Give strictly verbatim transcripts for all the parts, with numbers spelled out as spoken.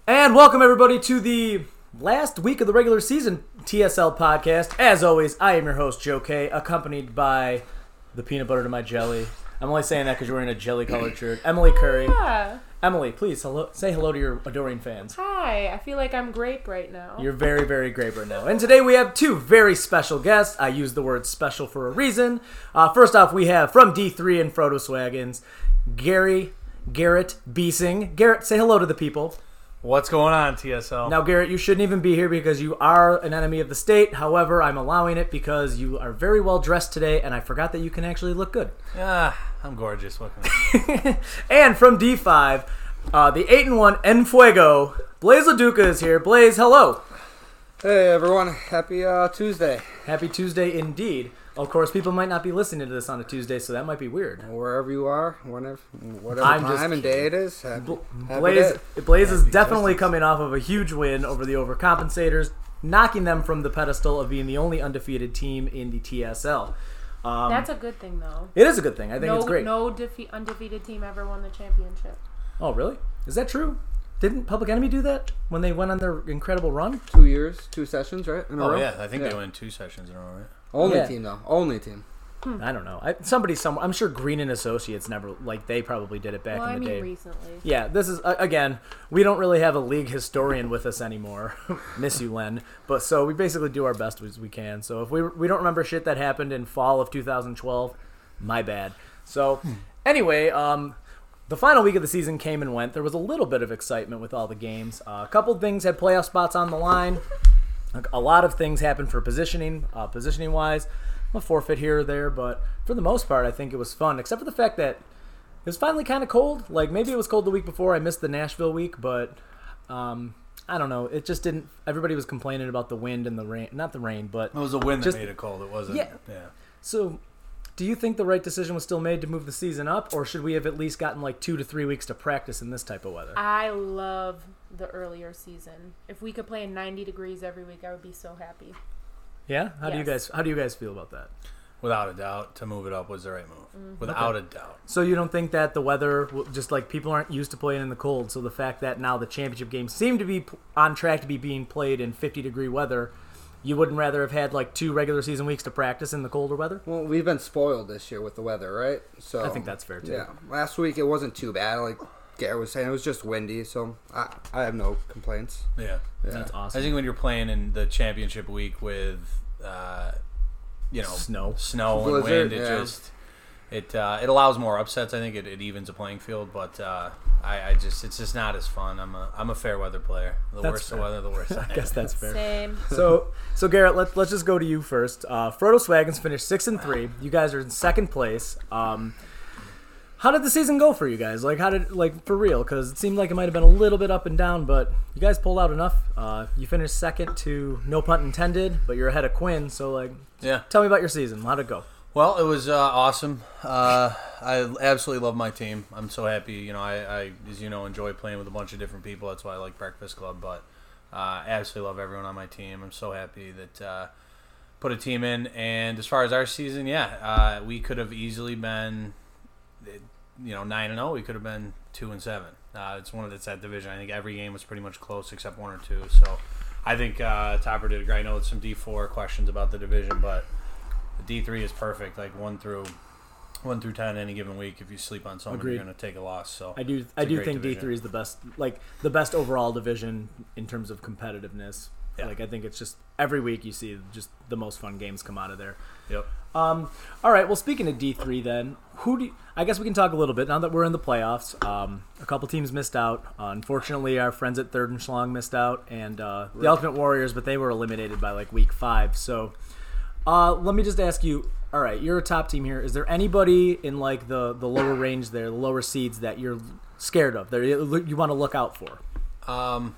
And welcome everybody to the last week of the regular season T S L podcast. As always, I am your host, Joe K, accompanied by the peanut butter to my jelly. I'm only saying that because you're wearing a jelly-colored shirt. Emily Curry. Yeah. Emily, please hello, say hello to your adoring fans. Hi. I feel like I'm grape right now. You're very, very grape right now. And today we have two very special guests. I use the word special for a reason. Uh, first off, we have from D three and Frodo Swaggins, Gary Garrett Beesing. Garrett, say hello to the people. What's going on, T S L? Now, Garrett, you shouldn't even be here because you are an enemy of the state. However, I'm allowing it because you are very well dressed today, and I forgot that you can actually look good. Ah, I'm gorgeous looking. And from D five, uh, the eight and one Enfuego, Blaze LaDuca is here. Blaze, hello. Hey everyone, happy uh, Tuesday. Happy Tuesday indeed. Of course, people might not be listening to this on a Tuesday, so that might be weird. Wherever you are, whenever, whatever I'm time just and day it is. Happy, happy Blaze, day. Blaze is Happy definitely Tuesdays. coming off of a huge win over the Overcompensators, knocking them from the pedestal of being the only undefeated team in the T S L. Um, That's a good thing, though. it is a good thing. I think no, it's great. No defe- undefeated team ever won the championship. Oh, really? Is that true? Didn't Public Enemy do that when they went on their incredible run? Two years, two sessions, right? In a Oh row? yeah, I think Yeah. they went two sessions in a row, right? Only Yeah. team though. Only team. I don't know. I, somebody, some, I'm sure Green and Associates never, like, they probably did it back well, in I the mean day. recently. Yeah, this is, uh, again, we don't really have a league historian with us anymore. Miss you, Len. But so we basically do our best as we can. So if we we don't remember shit that happened in fall of two thousand twelve, my bad. So anyway, um, the final week of the season came and went. There was a little bit of excitement with all the games. Uh, a couple things had playoff spots on the line. A lot of things happened for positioning, uh, positioning-wise. A forfeit here or there, but for the most part, I think it was fun, except for the fact that it was finally kind of cold. Like, maybe it was cold the week before. I missed the Nashville week, but um, I don't know. It just didn't – everybody was complaining about the wind and the rain – not the rain, but – It was the wind Just- that made it cold. It wasn't. Yeah. yeah. So do you think the right decision was still made to move the season up, or should we have at least gotten like two to three weeks to practice in this type of weather? I love the earlier season. If we could play in ninety degrees every week, I would be so happy. Yeah? How do you Yes. guys How do you guys feel about that? Without a doubt, to move it up was the right move. Without a doubt. So you don't think that the weather, just like people aren't used to playing in the cold, so the fact that now the championship games seem to be p- on track to be being played in fifty degree weather, you wouldn't rather have had like two regular season weeks to practice in the colder weather? Well, we've been spoiled this year with the weather, right? So I think that's fair too. Yeah. Last week it wasn't too bad. Like Garrett was saying, it was just windy, so I, I have no complaints. Yeah. Yeah. That's awesome. I think when you're playing in the championship week with, uh, you know, Snow. snow and Blizzard, wind, it yeah. just it uh, it allows more upsets. I think it, it evens the playing field, but uh, I, I just it's just not as fun. I'm a I'm a fair weather player. The That's worse fair. the weather, the worse. I guess that's fair. Same. So, so Garrett, let's let's just go to you first. Uh, Frodo Swaggins finished six and three. You guys are in second place. Um, how did the season go for you guys? Like, how did like for real? Because it seemed like it might have been a little bit up and down, but you guys pulled out enough. Uh, you finished second to no pun intended, but you're ahead of Quinn. So, like, Yeah. tell me about your season. How'd it go? Well, it was uh, awesome. Uh, I absolutely love my team. I'm so happy. You know, I, I, as you know, enjoy playing with a bunch of different people. That's why I like Breakfast Club. But uh, I absolutely love everyone on my team. I'm so happy that uh, put a team in. And as far as our season, yeah, uh, we could have easily been, you know, nine and zero. We could have been two and seven. Uh, it's one of it's that division. I think every game was pretty much close except one or two. So I think uh, Topper did great. I know it's some D four questions about the division, but D three is perfect. Like one through one through ten any given week. If you sleep on someone, Agreed. you're going to take a loss. So I do. it's I a do great think D division. three is the best, like the best overall division in terms of competitiveness. Yeah. Like, I think it's just every week you see just the most fun games come out of there. Yep. Um, all right. Well, speaking of D three, then who do you, I guess we can talk a little bit now that we're in the playoffs. Um, a couple teams missed out. Uh, unfortunately, our friends at Third and Schlong missed out, and uh, the Ultimate Warriors, but they were eliminated by like week five. So, uh, let me just ask you. All right, you're a top team here. Is there anybody in like the the lower range there, the lower seeds that you're scared of? That you, you want to look out for? Um,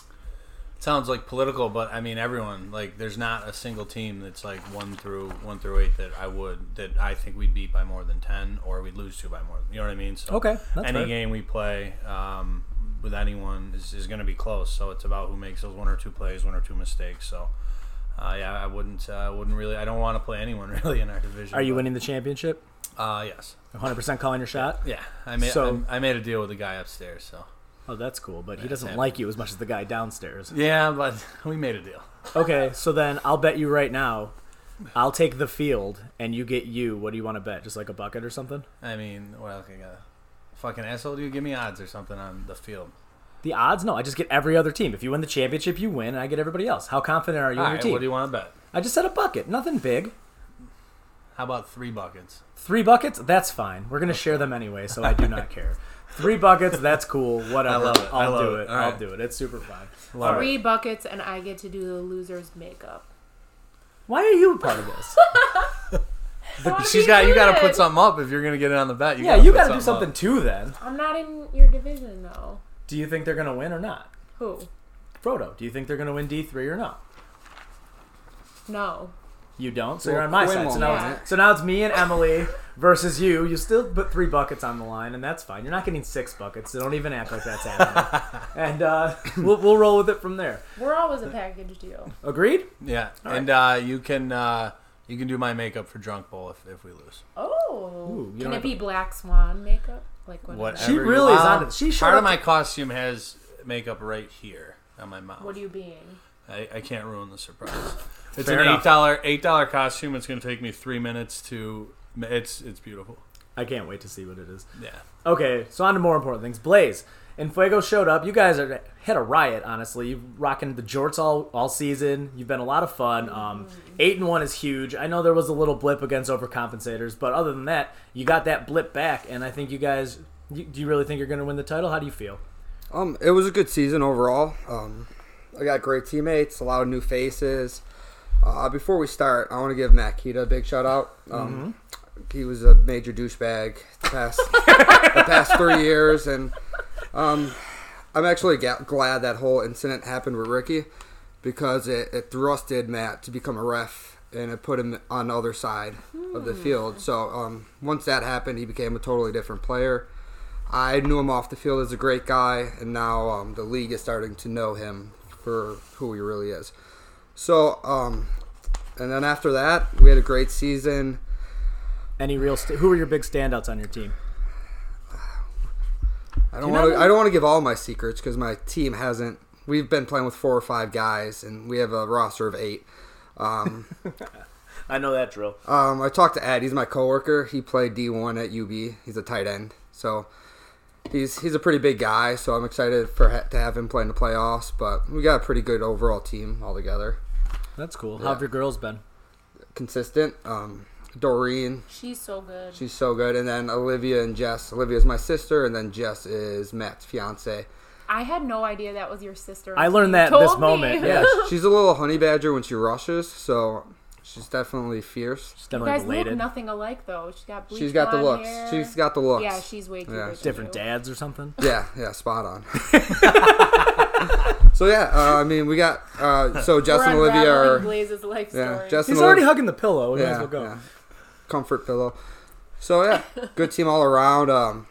it sounds like political, but I mean everyone. Like, there's not a single team that's like one through one through eight that I would that I think we'd beat by more than ten, or we'd lose to by more. You know what I mean? So Okay, that's any fair. game we play um, with anyone is, is going to be close. So it's about who makes those one or two plays, one or two mistakes. So. Uh, yeah, I wouldn't. Uh, wouldn't really. I don't want to play anyone really in our division. Are you but, winning the championship? Uh, yes. one hundred percent calling your shot? Yeah, I made. So- I, I made a deal with the guy upstairs. So Oh, that's cool, but he That's doesn't him. like you as much as the guy downstairs. Yeah, but we made a deal. Okay, so then I'll bet you right now, I'll take the field, and you get you. What do you want to bet? Just like a bucket or something? I mean, what else? I got fucking asshole. Do you give me odds or something on the field? The odds? No, I just get every other team. If you win the championship, you win, and I get everybody else. How confident are you All in right, your team? what do you want to bet? I just said a bucket. Nothing big. How about three buckets? Three buckets? That's fine. We're going to share them anyway, so I do not care. Three buckets, that's cool. Whatever. I love it. I I'll love do it. it. All I'll right. do it. It's super fun. Love Three it. buckets, and I get to do the loser's makeup. Why are you a part of this? I wanna She's be got you. Got to good. put something up if you're gonna get it on the bet. You yeah, gotta you put got to do something up. too then. I'm not in your division, though. Do you think they're going to win or not? Who? Frodo, do you think they're going to win D three or not? No. You don't, so Well, you're on my Quinn side. So won't now, win it's, so now it's me and Emily versus you. You still put three buckets on the line, and that's fine. You're not getting six buckets, so don't even act like that's happening. and uh, we'll, we'll roll with it from there. We're always a package deal. Agreed? Yeah, All and uh, you can uh, you can do my makeup for Drunk Bowl if, if we lose. Oh. Ooh, you Can don't it have be Black Swan makeup? Like what? Whatever. She you- really is uh, on it. She showed part up of my to- costume has makeup right here on my mouth. What are you being? I, I can't ruin the surprise. It's Fair an enough. eight dollar eight dollar costume. It's gonna take me three minutes to. It's it's beautiful. I can't wait to see what it is. Yeah. Okay, so on to more important things. Blaze and Fuego showed up. You guys are had a riot, honestly. You rocking the jorts all all season. You've been a lot of fun. Um, eight and one is huge. I know there was a little blip against overcompensators, but other than that, you got that blip back, and I think you guys. You, do you really think you're going to win the title? How do you feel? Um, it was a good season overall. Um, I got great teammates, a lot of new faces. Uh, before we start, I want to give Matt Keita a big shout out. Um, Mm-hmm. He was a major douchebag the past the past three years, and um, I'm actually ga- glad that whole incident happened with Ricky because it, it thrusted Matt to become a ref, and it put him on the other side of the field. So um, once that happened, he became a totally different player. I knew him off the field as a great guy, and now um, the league is starting to know him for who he really is. So, um, and then after that, we had a great season. Any real? St- who are your big standouts on your team? I Do don't you want know- to. I don't want to give all my secrets because my team hasn't. We've been playing with four or five guys, and we have a roster of eight. Um, I know that drill. um, I talked to Ed. He's my coworker. He played D one at U B. He's a tight end, so he's he's a pretty big guy. So I'm excited for ha- to have him play in the playoffs. But we got a pretty good overall team altogether. That's cool. Yeah. How have your girls been? Consistent. Um, Doreen, She's so good. she's so good, and then Olivia and Jess. Olivia's my sister, and then Jess is Matt's fiance. I had no idea that was your sister. I until learned you that told this me. moment. Yeah, Yeah, she's a little honey badger when she rushes, so she's definitely fierce. she's You definitely guys related. look nothing alike, though. She's got bleach She's got the blonde looks. hair. She's got the looks. Yeah, she's way too Yeah. good. for Different you. dads or something. Yeah, yeah, spot on. So yeah, uh, I mean, we got uh, so Jess We're and Olivia unraveling are Blaze's life yeah, story. Jess and He's already Olivia, hugging the pillow. We might as yeah, well go. yeah, comfort pillow. So yeah, good team all around. Um,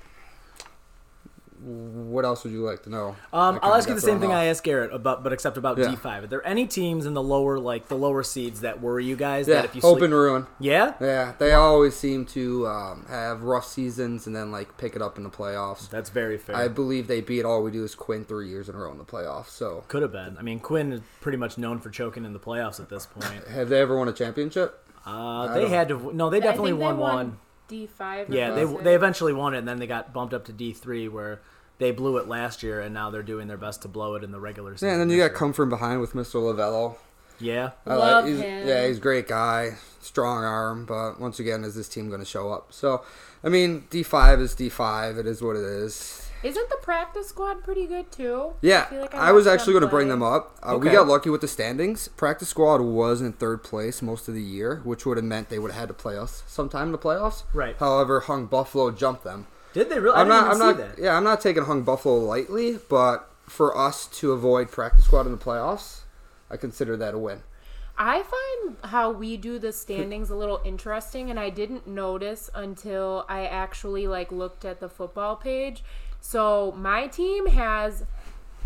what else would you like to know? Um, I I'll kinda ask you got the same thrown thing off. I asked Garrett about, but except about Yeah. D five. Are there any teams in the lower, like the lower seeds, that worry you guys? Yeah, that if you Hope sleep- and Ruin. yeah, Yeah, they always seem to um, have rough seasons and then like pick it up in the playoffs. that's very fair. I believe they beat All We Do Is Quinn three years in a row in the playoffs. So, Could have been. I mean, Quinn is pretty much known for choking in the playoffs at this point. have they ever won a championship? Uh, I they don't- had to. No, they I definitely think they won won one. D five. Or Yeah, they D six. they eventually won it, and then they got bumped up to D three, where they blew it last year, and now they're doing their best to blow it in the regular season. Yeah, and then you this got year. come from behind with Mister Lavello. Yeah, I Love he's, him. Yeah, he's a great guy, strong arm, but once again, is this team going to show up? So, I mean, D five is D five. It is what it is. Isn't the practice squad pretty good too? Yeah, feel like I, was watched actually them going to bring play. them up. Uh, We Okay. got lucky with the standings. Practice squad was in third place most of the year, which would have meant they would have had to play us sometime in the playoffs. Right. However, Hung Buffalo jumped them. did they really? I'm I not. didn't I'm even not. see that. Yeah, I'm not taking Hung Buffalo lightly, but for us to avoid practice squad in the playoffs, I consider that a win. I find how we do the standings a little interesting, and I didn't notice until I actually like looked at the football page. So my team has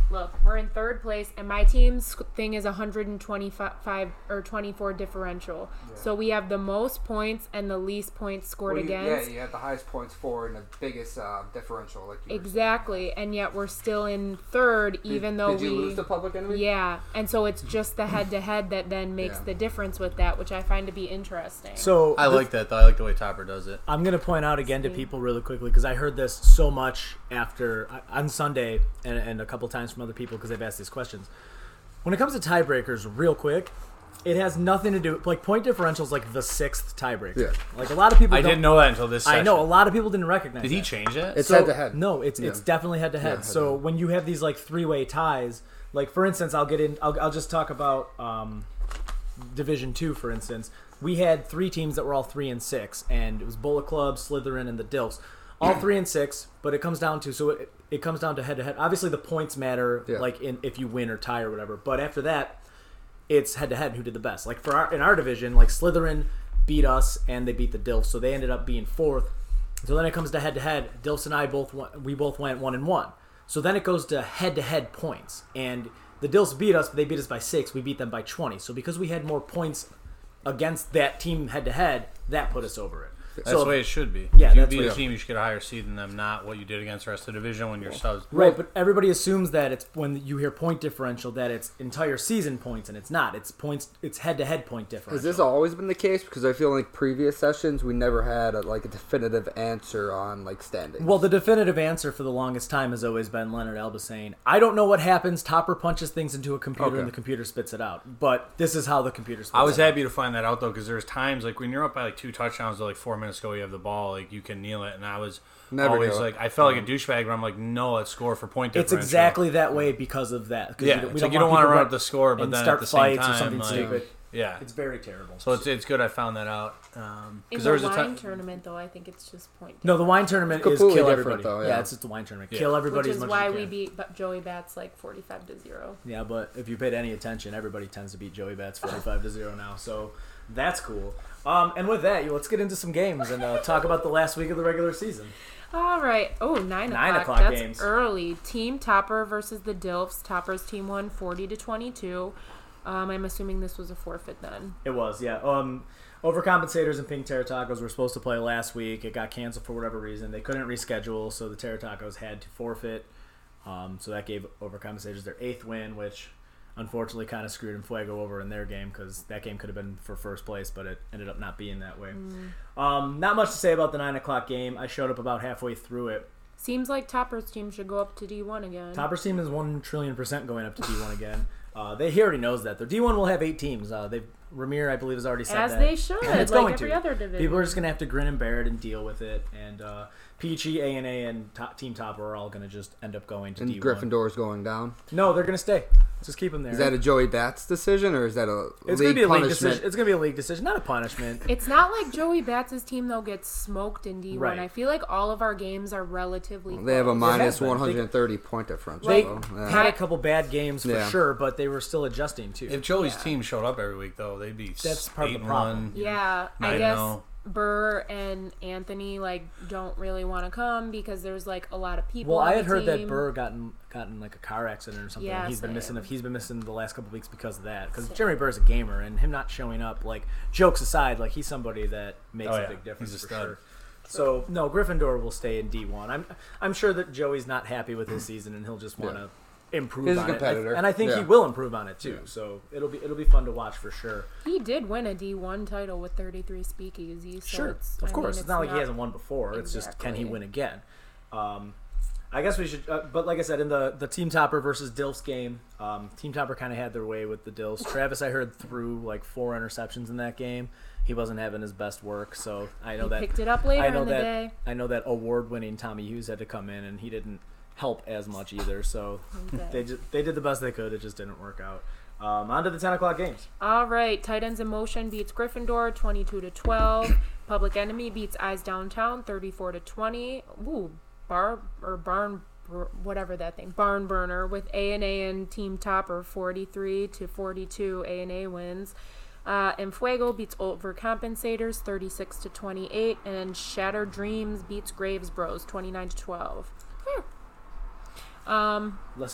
look, we're in third place, and my team's thing is one hundred twenty-five or twenty-four differential. Yeah. So we have the most points and the least points scored well, you, against. Yeah, you have the highest points for and the biggest uh, differential. Like you exactly, and yet we're still in third, did, even though did you we lose to Public Enemy? Yeah, and so it's just the head-to-head that then makes Yeah. the difference with that, which I find to be interesting. So I the- like that though. I like the way Topper does it. I'm going to point out again to See? people really quickly because I heard this so much after on Sunday and, and a couple times from other people because they've asked these questions. When it comes to tiebreakers, real quick, it has nothing to do like point differential is like the sixth tiebreaker. Yeah. Like a lot of people. I don't, didn't know that until this. I Session. know a lot of people didn't recognize. Did he that. change that? It's So- head to head. No, it's Yeah. it's definitely head to Yeah, head. head So to head. when you have these like three way ties, like for instance, I'll get in. I'll, I'll just talk about um, Division Two, for instance. We had three teams that were all three and six, and it was Bullet Club, Slytherin, and the Dilfs. All three and six, but it comes down to so it, it comes down to head to head. Obviously, the points matter, Yeah. like in if you win or tie or whatever. But after that, it's head to head who did the best. Like for our in our division, like Slytherin beat us and they beat the Dilfs, so they ended up being fourth. So then it comes to head to head. Dilfs and I both went, we both went one and one. So then it goes to head to head points, and the Dilfs beat us, but they beat us by six. We beat them by twenty. So because we had more points against that team head to head, that put us over it. That's so, the way it should be. Yeah, if you that's beat what a it- team, you should get a higher seed than them, not what you did against the rest of the division when you're subs. Right, but everybody assumes that it's when you hear point differential that it's entire season points, and it's not. It's points. It's head-to-head point differential. Has this always been the case? Because I feel like previous sessions we never had a, like a definitive answer on like standings. Well, the definitive answer for the longest time has always been Leonard Alba saying, "I don't know what happens. Topper punches things into a computer, Okay. and the computer spits it out. But this is how the computer spits I was it out." happy to find that out though, because there's times like when you're up by like two touchdowns, or like four minutes ago, you have the ball, like you can kneel it, and I was Never always kneel it. like, I felt like a douchebag, but I'm like, no, let's score for point It's differential. exactly that way because of that. 'Cause Yeah, you don't, we it's don't like you don't want to people run up the score, but and then start at the same fights time, or something like, stupid. yeah. It's very terrible. So it's it's good I found that out. Um, In 'cause the there was a wine time. tournament, though, I think it's just point. no, the wine tournament is completely kill different, everybody. though, yeah. yeah. it's just the wine tournament. Yeah. Kill everybody Which as is much why as you we can. beat B- Joey Bats like forty-five to zero. Yeah, but if you paid any attention, everybody tends to beat Joey Bats forty-five to zero now. So that's cool. Um, and with that, let's get into some games and uh, talk about the last week of the regular season. All right. Oh, nine, Nine o'clock. o'clock That's games. early. Team Topper versus the Dilfs. Topper's team won forty to twenty-two. Um, I'm assuming this was a forfeit then. It was, yeah. Um, Overcompensators and Pink Terra Tacos were supposed to play last week. It got canceled for whatever reason. They couldn't reschedule, so the Terra Tacos had to forfeit. Um, so that gave Overcompensators their eighth win, which unfortunately kind of screwed Fuego over in their game because that game could have been for first place, but it ended up not being that way. Mm. Um, not much to say about the nine o'clock game. I showed up about halfway through it. Seems like Topper's team should go up to D one again. Topper's team is one trillion percent going up to D one again. Uh, they he already knows that. Their D one will have eight teams. Uh, they Ramir, I believe, has already said As that. they should, And it's like going every to. other division. People are just going to have to grin and bear it and deal with it. And uh, Peachy, A N A, and to- Team Topper are all going to just end up going to and D one. Gryffindor's going down. No, they're going to stay. Just keep them there. Is that a Joey Bats decision or is that a it's league going to be a league punishment? decision. It's going to be a league decision, not a punishment. It's not like Joey Bats' team, though, gets smoked in D one. Right. I feel like all of our games are relatively They have a close. minus been. one hundred thirty point differential. They though. Yeah. had a couple bad games for Yeah. sure, but they were still adjusting too. If Joey's Yeah. team showed up every week, though, they'd be That's part of eight the and problem. one. Yeah, Nine I and guess oh. Burr and Anthony like don't really want to come because there's like a lot of people. Well, on I the had heard that team. Burr gotten gotten like a car accident or something. Yeah, and he's been same. missing. He's been missing the last couple weeks because of that. Because Same. Jeremy Burr's a gamer, and him not showing up, like jokes aside, like he's somebody that makes Oh, a yeah. big difference He's a for stud. sure. So no, Gryffindor will stay in D one. I'm I'm sure that Joey's not happy with his season, and he'll just want to Yeah. improve He's a on it. competitor. I- And I think he Yeah. will improve on it too. Yeah. So it'll be it'll be fun to watch for sure. He did win a D one title with thirty-three speakeasies. So Sure, it's, of I course. mean, it's, not like he hasn't won before. It's just can he Exactly. win again? Um, I guess we should. Uh, but like I said, in the the Team Topper versus Dilfs game, um, Team Topper kind of had their way with the Dilfs. Travis, I heard, threw like four interceptions in that game. He wasn't having his best work, so I know He that. picked it up later I know in the that. day. I know that award-winning Tommy Hughes had to come in, and he didn't help as much either. So Okay. they just, they did the best they could. It just didn't work out. Um, on to the ten o'clock games. All right, Titans in Motion beats Gryffindor twenty-two to twelve. Public Enemy beats Eyes Downtown thirty-four to twenty. Ooh, bar or barn, br- whatever that thing, barn burner with A and A and Team Topper forty-three to forty-two. A and A wins. Uh, and Fuego beats Overcompensators thirty-six to twenty-eight, and Shattered Dreams beats Graves Bros twenty-nine to twelve. Hmm. Um, Let's just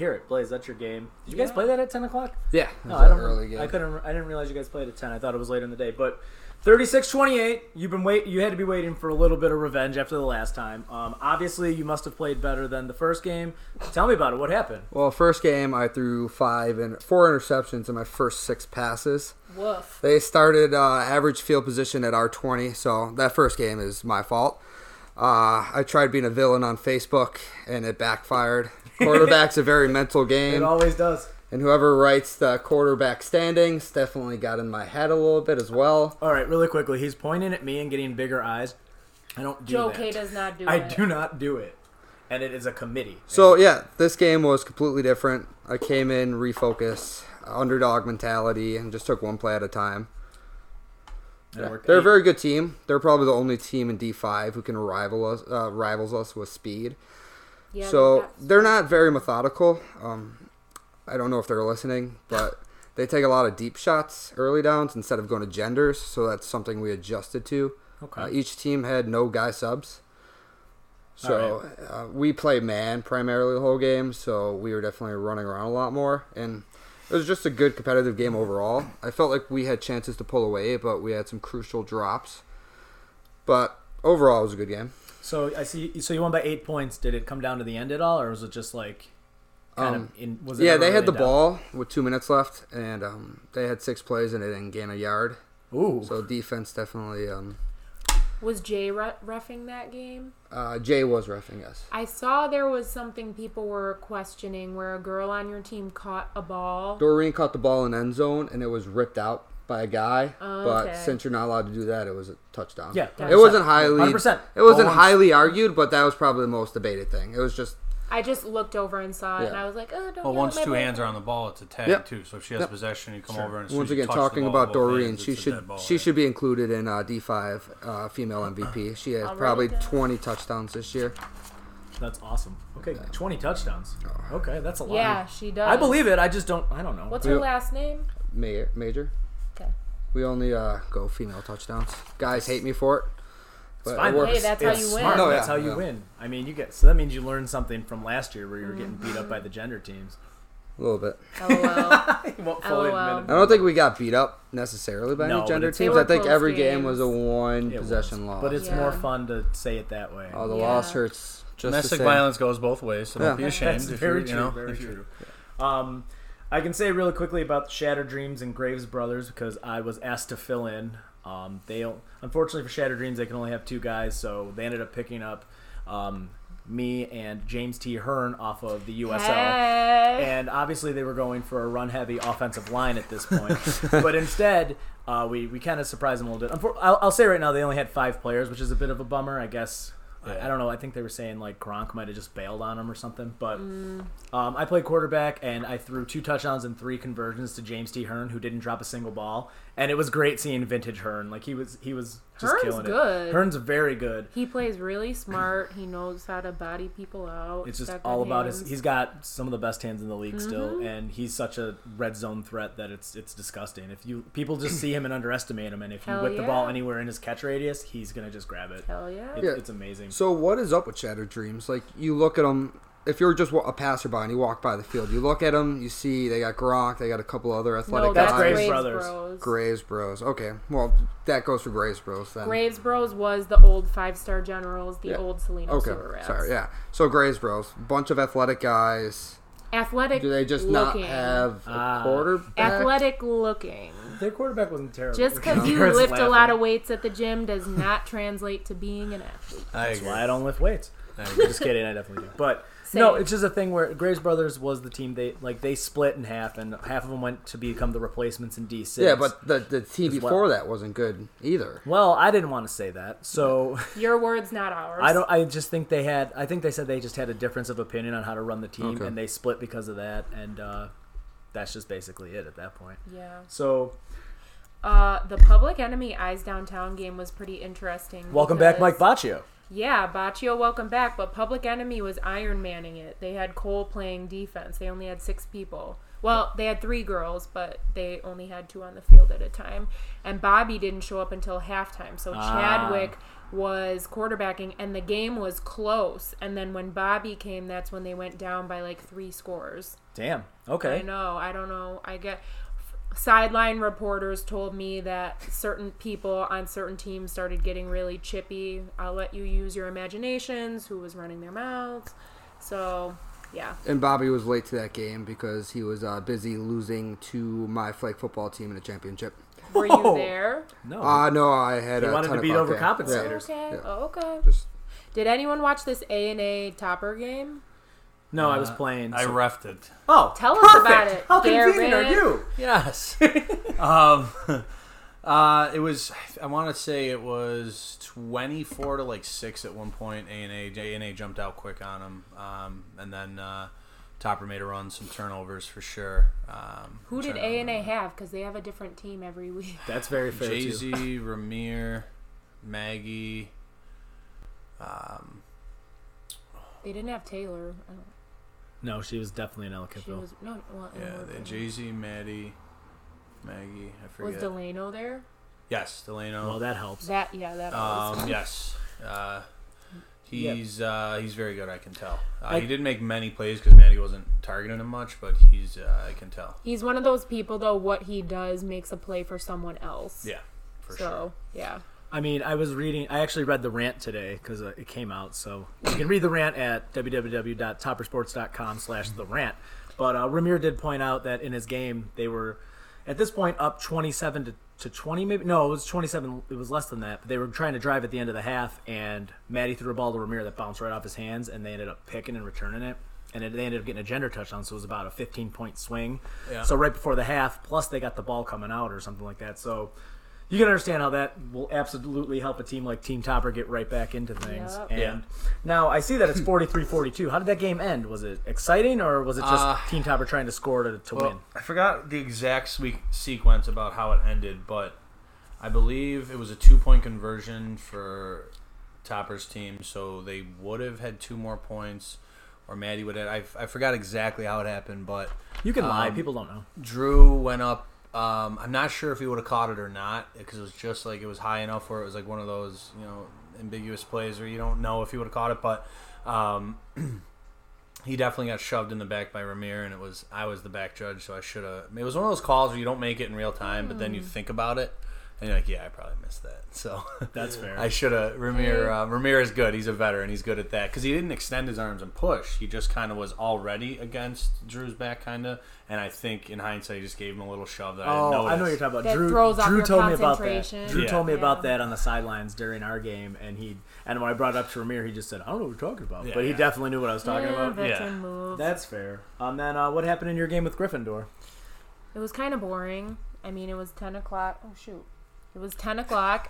hear it. Blaze, that's your game. Did you guys Yeah. play that at ten o'clock? Yeah, it No, was I an don't. early game. I couldn't. I didn't realize you guys played at ten. I thought it was later in the day. But thirty-six twenty-eight. You've been wait. You had to be waiting for a little bit of revenge after the last time. Um, obviously, you must have played better than the first game. Tell me about it. What happened? Well, first game I threw five and four interceptions in my first six passes. Woof. They started uh, average field position at R twenty, so that first game is my fault. Uh, I tried being a villain on Facebook, and it backfired. Quarterback's a very mental It game, always does. and whoever writes the quarterback standings definitely got in my head a little bit as well. All right, really quickly. He's pointing at me and getting bigger eyes. I don't do Joe that. K does not do I it. do not do it, and it is a committee. So, yeah, this game was completely different. I came in, refocus, underdog mentality, and just took one play at a time. And it worked. They're a very good team. They're probably the only team in D five who can rival us, uh, rivals us with speed. Yeah, So they've got- they're not very methodical. Um, I don't know if they're listening, but they take a lot of deep shots early downs instead of going to genders. So that's something we adjusted to. Okay. Uh, each team had no guy subs. So uh, we play man primarily the whole game. So we were definitely running around a lot more. And it was just a good competitive game overall. I felt like we had chances to pull away, but we had some crucial drops. But overall, it was a good game. So I see. So you won by eight points. Did it come down to the end at all, or was it just like kind Um, of in? Was it Yeah, never they had really the in doubt? ball with two minutes left, and um, they had six plays, and they didn't gain a yard. Ooh. So defense definitely. Um, Was Jay re- reffing that game? uh, Jay was reffing us. I saw there was something people were questioning where a girl on your team caught a ball. Doreen caught the ball in end zone, and it was ripped out by a guy. Oh, but okay. since you're not allowed to do that, it was a touchdown. Yeah, it wasn't highly. one hundred percent. It wasn't Bones. highly argued, but that was probably the most debated thing. It was just I just looked over and saw it, and Yeah. I was like, oh, don't Well, yell once at my two hands are boyfriend. on the ball, it's a tag Yep. too. So if she has Yep. possession, you come Sure. over and as soon once as you again touch the talking ball about with both Doreen. hands, She it's a should dead ball, she right? should be included in uh, D five uh, female M V P. She has Already probably done. twenty touchdowns this year. That's awesome. Okay, twenty touchdowns. Okay, that's a lot. Yeah, she does. I believe it. I just don't. I don't know. What's We- her last name? Ma- Major. Okay. We only uh, go female touchdowns. Guys hate me for it. It's But fine. it works. Hey, that's how It's you win. smart. No, That's yeah, how you yeah. win. I mean, you get so that means you learned something from last year where you were getting beat up by the gender teams. A little bit. LOL. You won't fully LOL. admit I don't think we got beat up necessarily by No, any but gender it's- They teams. were I think close every game was a games. one it possession was. loss. But it's Yeah. more fun to say it that way. oh, the Yeah. loss hurts just Domestic the same. violence goes both ways, so don't Yeah. be ashamed. That's if very you, true. you know, very if you- true. Um, I can say really quickly about Shattered Dreams and Graves Brothers because I was asked to fill in. Um, they unfortunately for Shattered Dreams they can only have two guys, so they ended up picking up um, me and James T. Hearn off of the U S L. Hey. And obviously they were going for a run-heavy offensive line at this point. But instead, uh, we, we kind of surprised them a little bit. Unfor- I'll, I'll say right now they only had five players, which is a bit of a bummer, I guess. I, I don't know. I think they were saying like Gronk might have just bailed on him or something. But um, I played quarterback, and I threw two touchdowns and three conversions to James T. Hearn, who didn't drop a single ball. And it was great seeing vintage Hearn. Like he was, he was just Hearn's killing good. it. Hearn's very good. He plays really smart. He knows how to body people out. It's He's just got all good about his. hands. He's got some of the best hands in the league still, Mm-hmm. and he's such a red zone threat that it's it's disgusting. If you people just see him and underestimate him, and if you Hell whip the ball yeah. anywhere in his catch radius, he's gonna just grab it. Hell yeah. It- Yeah. It's amazing. So what is up with Shattered Dreams? Like you look at them. If you're just wa- a passerby and you walk by the field, you look at them. You see they got Gronk. They got a couple other athletic No, That's that's guys. Graves Graves Brothers. Bros. Graves Bros. Okay, well that goes for Graves Bros then. Graves Bros was the old five-star generals, the Yeah. old Selena Okay, Sewer Rats. sorry, yeah. So Graves Bros, bunch of athletic guys. Athletic Do they just looking. not have a Ah. quarterback? Athletic looking. Their quarterback wasn't terrible. Just because you Garrett's lift a lot laughing. of weights at the gym does not translate to being an athlete. I That's agree. why I don't lift weights. I I'm agree. just kidding. I definitely do. But Same. no, it's just a thing where Graves Brothers was the team. They like they split in half, and half of them went to become the replacements in D six. Yeah, but the the team As well. before that wasn't good either. well, I didn't want to say that, so. Your words, not ours. I don't. I just think they had. I think they said they just had a difference of opinion on how to run the team, Okay. and they split because of that. And uh, that's just basically it at that point. Yeah. So, Uh, the Public Enemy Eyes Downtown game was pretty interesting. welcome back, because- Mike Baccio. Yeah, Baccio, welcome back. But Public Enemy was Iron Manning it. They had Cole playing defense. They only had six people. Well, they had three girls, but they only had two on the field at a time. And Bobby didn't show up until halftime. So Ah. Chadwick was quarterbacking, and the game was close. And then when Bobby came, that's when they went down by like three scores. Damn. Okay. I know. I don't know. I get sideline reporters told me that certain people on certain teams started getting really chippy. I'll let you use your imaginations. Who was running their mouths? So, yeah. And Bobby was late to that game because he was uh, busy losing to my flag football team in the championship. Were you Oh. there? No. Uh, no, I had He a wanted ten to beat o'clock game. overcompensators. Yeah. Okay. Yeah. Oh, okay. Just Did anyone watch this A and A Topper game? no, I was playing. I so- refed it. Oh, Tell us perfect. about it, How convenient are Garrett. you? Yes. um, uh, it was. I want to say it was twenty-four to like six at one point. A and A, A and A jumped out quick on them, um, and then uh, Topper made a run, some turnovers for sure. Um, Who did trying A to and A have? Because they have a different team every week. That's very fair. Jay too. Z, Ramir, Maggie. Um, They didn't have Taylor. I don't, No, she was definitely an she Elkiville. was no. Well, yeah, no, they Jay Z, Maddie, Maggie. I was forget. Delano there? yes, Delano. Well, that helps. That yeah, that was. Um, yes. Uh, he's uh, he's very good. I can tell. Uh, I- he didn't make many plays because Maddie wasn't targeting him much, but he's uh, I can tell. He's one of those people though. What he does makes a play for someone else. Yeah, for so sure. yeah. I mean, I was reading. I actually read the rant today because uh, it came out. So you can read the rant at w w w dot toppersports dot com slash the rant. But uh, Ramir did point out that in his game they were at this point up twenty-seven to, to twenty. Maybe no, it was twenty-seven. It was less than that. But they were trying to drive at the end of the half, and Maddie threw a ball to Ramir that bounced right off his hands, and they ended up picking and returning it. And it, they ended up getting a gender touchdown, so it was about a fifteen-point swing. Yeah. So right before the half, plus they got the ball coming out or something like that. So you can understand how that will absolutely help a team like Team Topper get right back into things. Yep. And Yeah. now I see that it's forty-three forty-two. How did that game end? Was it exciting, or was it just Uh, Team Topper trying to score to, to Well, win? I forgot the exact swe- sequence about how it ended, but I believe it was a two-point conversion for Topper's team, so they would have had two more points, or Maddie would have. I, I forgot exactly how it happened, but You can lie. um, People don't know. Drew went up. Um, I'm not sure if he would have caught it or not because it was just like it was high enough where it was like one of those, you know, ambiguous plays where you don't know if he would have caught it. But um, he definitely got shoved in the back by Ramir, and it was I was the back judge, so I should have. It was one of those calls where you don't make it in real time, but then you think about it, and you're like, yeah, I probably missed that. So That's fair. I should have. Ramir, uh, Ramir is good. He's a veteran. He's good at that because he didn't extend his arms and push. He just kind of was already against Drew's back, kind of. And I think in hindsight, he just gave him a little shove that I didn't Oh, notice. I know what you're talking about. That Drew, throws off Drew your told me about that. concentration. Drew Yeah. told me about Yeah. that on the sidelines during our game, and he and when I brought it up to Ramir, he just said, "I don't know what you're talking about," Yeah, but he yeah. definitely knew what I was talking yeah, about. veteran Yeah. move. That's fair. Um, then uh, what happened in your game with Gryffindor? It was kind of boring. I mean, it was ten o'clock. Oh shoot, it was ten o'clock.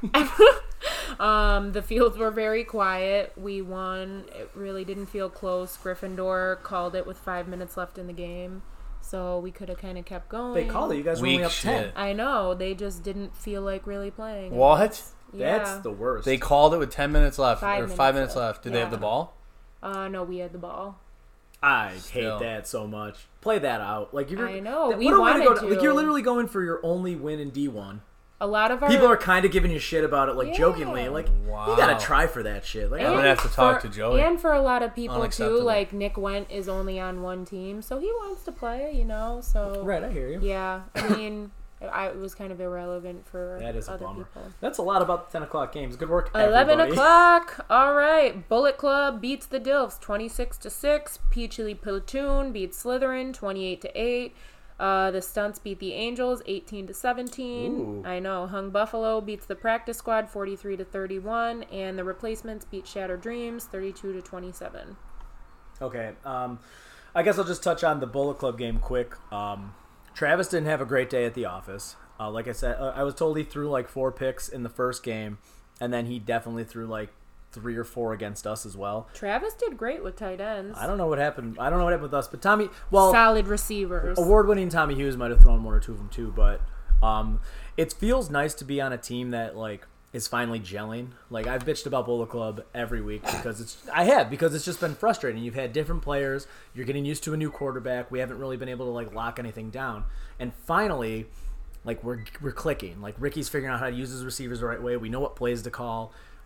um, the fields were very quiet. We won. It really didn't feel close. Gryffindor called it with five minutes left in the game, so we could have kind of kept going. They called it. You guys were only Weak up ten. shit. I know they just didn't feel like really playing. What? Yeah. That's the worst. They called it with ten minutes left Five or five minutes minutes left. left. Did they have Yeah. the ball? Uh, no, we had the ball. I Still. hate that so much. Play that out. Like you're. I know, that- we what a way to wanted go Like to. you're literally going for your only win in D one. A lot of our People are kind of giving you shit about it, like Yeah. jokingly. Like Wow. you gotta try for that shit. Like I I'm don't- gonna have to talk for- to Joey. And for a lot of people too, Unacceptable. like Nick Went is only on one team, so he wants to play, you know. So right, I hear you. yeah, I mean, I, it was kind of irrelevant for That is a other bummer. people. That's a lot about the ten o'clock games. Good work, Eleven everybody. o'clock. All right, Bullet Club beats the Dilfs twenty-six to six. Peachly Platoon beats Slytherin twenty-eight to eight. Uh, the Stunts beat the Angels eighteen to seventeen. Ooh. I know. Hung Buffalo beats the Practice Squad forty-three to thirty-one, and the Replacements beat Shattered Dreams thirty-two to twenty-seven. Okay. Um, I guess I'll just touch on the Bullet Club game quick. Um, Travis didn't have a great day at the office. Uh, like I said, uh, I was told he threw like four picks in the first game, and then he definitely threw like three or four against us as well. Travis did great with tight ends. I don't know what happened. I don't know what happened with us, but Tommy, well, Solid receivers. award-winning Tommy Hughes might have thrown one or two of them too, but um, it feels nice to be on a team that like is finally gelling. Like I've bitched about Bullet Club every week because it's I have because it's just been frustrating. You've had different players, you're getting used to a new quarterback. We haven't really been able to like lock anything down, and finally, like we're we're clicking. Like Ricky's figuring out how to use his receivers the right way. We know what plays to call.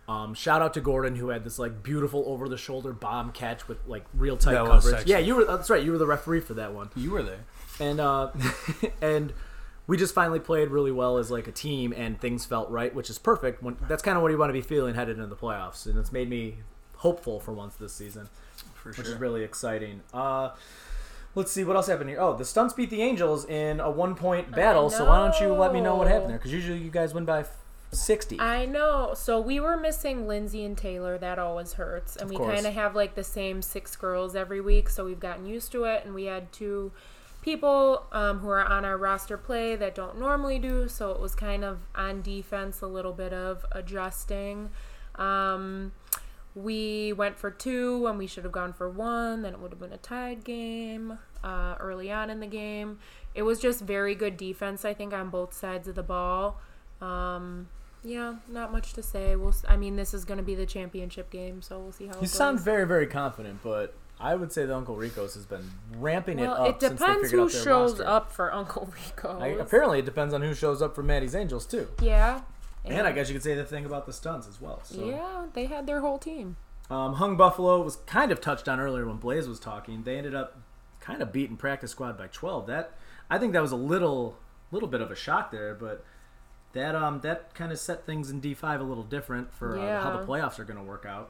Um, shout out to Gordon, who had this like beautiful over the shoulder bomb catch with like real tight That was coverage. sexy. Yeah, you were. That's right. You were the referee for that one. You were there. And uh, and we just finally played really well as like a team, and things felt right, which is perfect. When that's kind of what you want to be feeling headed into the playoffs, and it's made me hopeful for once this season, For which sure. is really exciting. Uh, let's see what else happened here. Oh, the Stunts beat the Angels in a one-point battle. So why don't you let me know what happened there? Because usually you guys win by sixty. I know. So we were missing Lindsay and Taylor. That always hurts. And Of we course. kind of have like the same six girls every week. So we've gotten used to it. And we had two people um, who are on our roster play that don't normally do. So it was kind of on defense, a little bit of adjusting. Um, we went for two when we should have gone for one. Then it would have been a tied game uh, early on in the game. It was just very good defense, I think, on both sides of the ball. Um, yeah, not much to say. We'll. s- I mean, this is going to be the championship game, so we'll see how it You goes. sound very, very confident, but I would say that Uncle Rico's has been ramping it well, up it since they depends figured who out their shows roster. up for Uncle Rico. I, apparently, it depends on who shows up for Maddie's Angels too. Yeah. And I guess you could say the thing about the Stunts as well. So. Yeah, they had their whole team. Um, Hung Buffalo was kind of touched on earlier when Blaze was talking. They ended up kind of beating practice squad by twelve. That I think that was a little little bit of a shock there, but that um that kind of set things in D five a little different for uh, how the Yeah. playoffs are going to work out.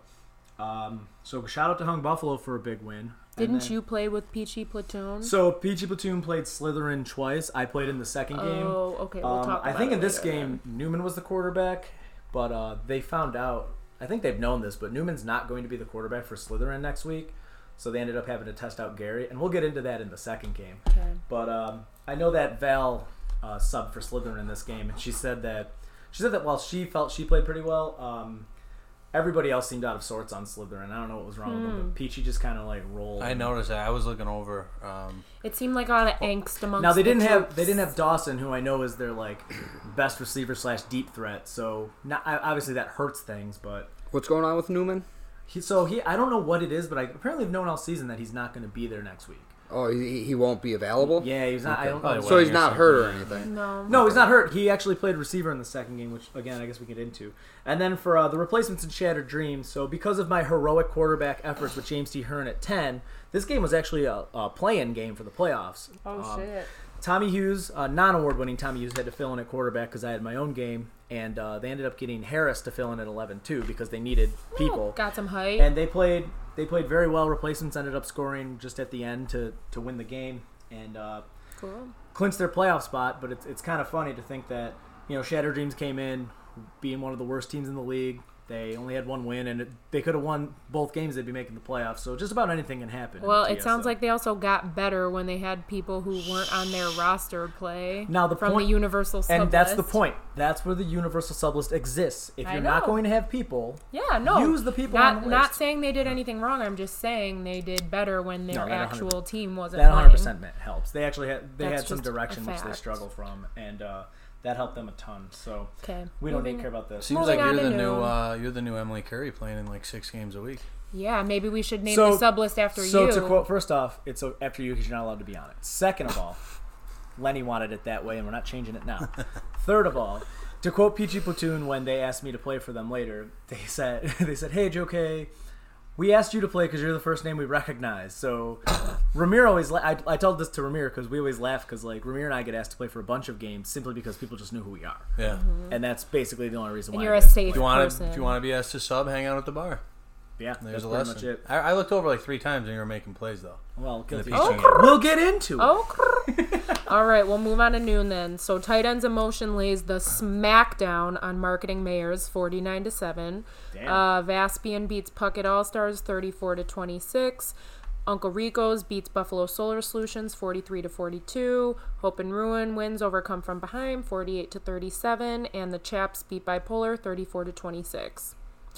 Um, so shout out to Hung Buffalo for a big win. And Didn't then- you play with Peachy Platoon? So Peachy Platoon played Slytherin twice. I played in the second game. Oh, okay. We'll Um, talk about I think it in this later game, Newman was the quarterback, but uh, they found out. I think they've known this, but Newman's not going to be the quarterback for Slytherin next week, so they ended up having to test out Gary, and we'll get into that in the second game. then. Okay. But um, I know that Val uh, subbed for Slytherin in this game, and she said that she said that while she felt she played pretty well, um, everybody else seemed out of sorts on Slytherin. I don't know what was wrong with them, but Peachy just kind of like rolled. I noticed that. I was looking over. Um, It seemed like a lot of angst amongst Now they the didn't have troops. they didn't have Dawson, who I know is their like best receiver slash deep threat. So not, obviously that hurts things, but What's going on with Newman? he so he I don't know what it is, but I apparently have known all season that he's not going to be there next week. Oh, he, he won't be available? Yeah, he's not. I don't Probably know. So he's Or not something, hurt or yeah. anything? No. No, he's not hurt. He actually played receiver in the second game, which again I guess we get into. And then for uh, the replacements in Shattered Dreams, so because of my heroic quarterback efforts with James T. Hearn at ten, this game was actually a, a play-in game for the playoffs. Oh, Um, shit. Tommy Hughes, uh, non-award-winning Tommy Hughes, had to fill in at quarterback because I had my own game, and uh, they ended up getting Harris to fill in at eleven too because they needed people. Got some height. And they played they played very well. Replacements ended up scoring just at the end to, to win the game and uh, Cool. clinch their playoff spot. But it's it's kind of funny to think that you know Shattered Dreams came in being one of the worst teams in the league. They only had one win, and it, they could have won both games. They'd be making the playoffs. So just about anything can happen. in Well, the it sounds T S L. like they also got better when they had people who weren't on their roster play Now, the from point- the universal sub and that's the list. point. That's where the universal sub list exists. If I you're not know. going to have people, Yeah, no. use the people not on the not list. saying they did anything wrong. I'm just saying they did better when their No, that one hundred actual team wasn't that one hundred playing. percent helps. They actually had they That's had some just a direction which they fact. struggle from, and uh, that helped them a ton. So Okay. we don't Moving- need to care about this. seems Moving like on you're to the new new. uh, you're the new Emily Curry playing in like six games a week. Yeah, maybe we should name So- the sub list after So you. to quote, first off, it's uh, after you because you're not allowed to be on it. Second of all, Lenny wanted it that way, and we're not changing it now. Third of all, to quote Peachy Platoon when they asked me to play for them later, they said they said, "Hey, Joe K, we asked you to play because you're the first name we recognize." So Ramir always, la- I, I told this to Ramir because we always laugh because like Ramir and I get asked to play for a bunch of games simply because people just knew who we are, Yeah. and that's basically the only reason And why. you're I a get to safe If play. you want person. to, if you want to be asked to sub, hang out at the bar. Yeah, There's that's a pretty lesson. much it. I, I looked over like three times and you were making plays though. Well, In the guilty. Peachy game. We'll get into it. Oh, all right. We'll move on to noon then. So Tight Ends Emotion lays the smackdown on Marketing Mayors, forty-nine to seven. Damn. Uh, Vaspian beats Puckett All Stars, thirty-four to twenty-six. Uncle Rico's beats Buffalo Solar Solutions, forty-three to forty-two. Hope and Ruin wins over Come From Behind, forty-eight to thirty-seven, and the Chaps beat Bipolar, thirty-four to twenty-six.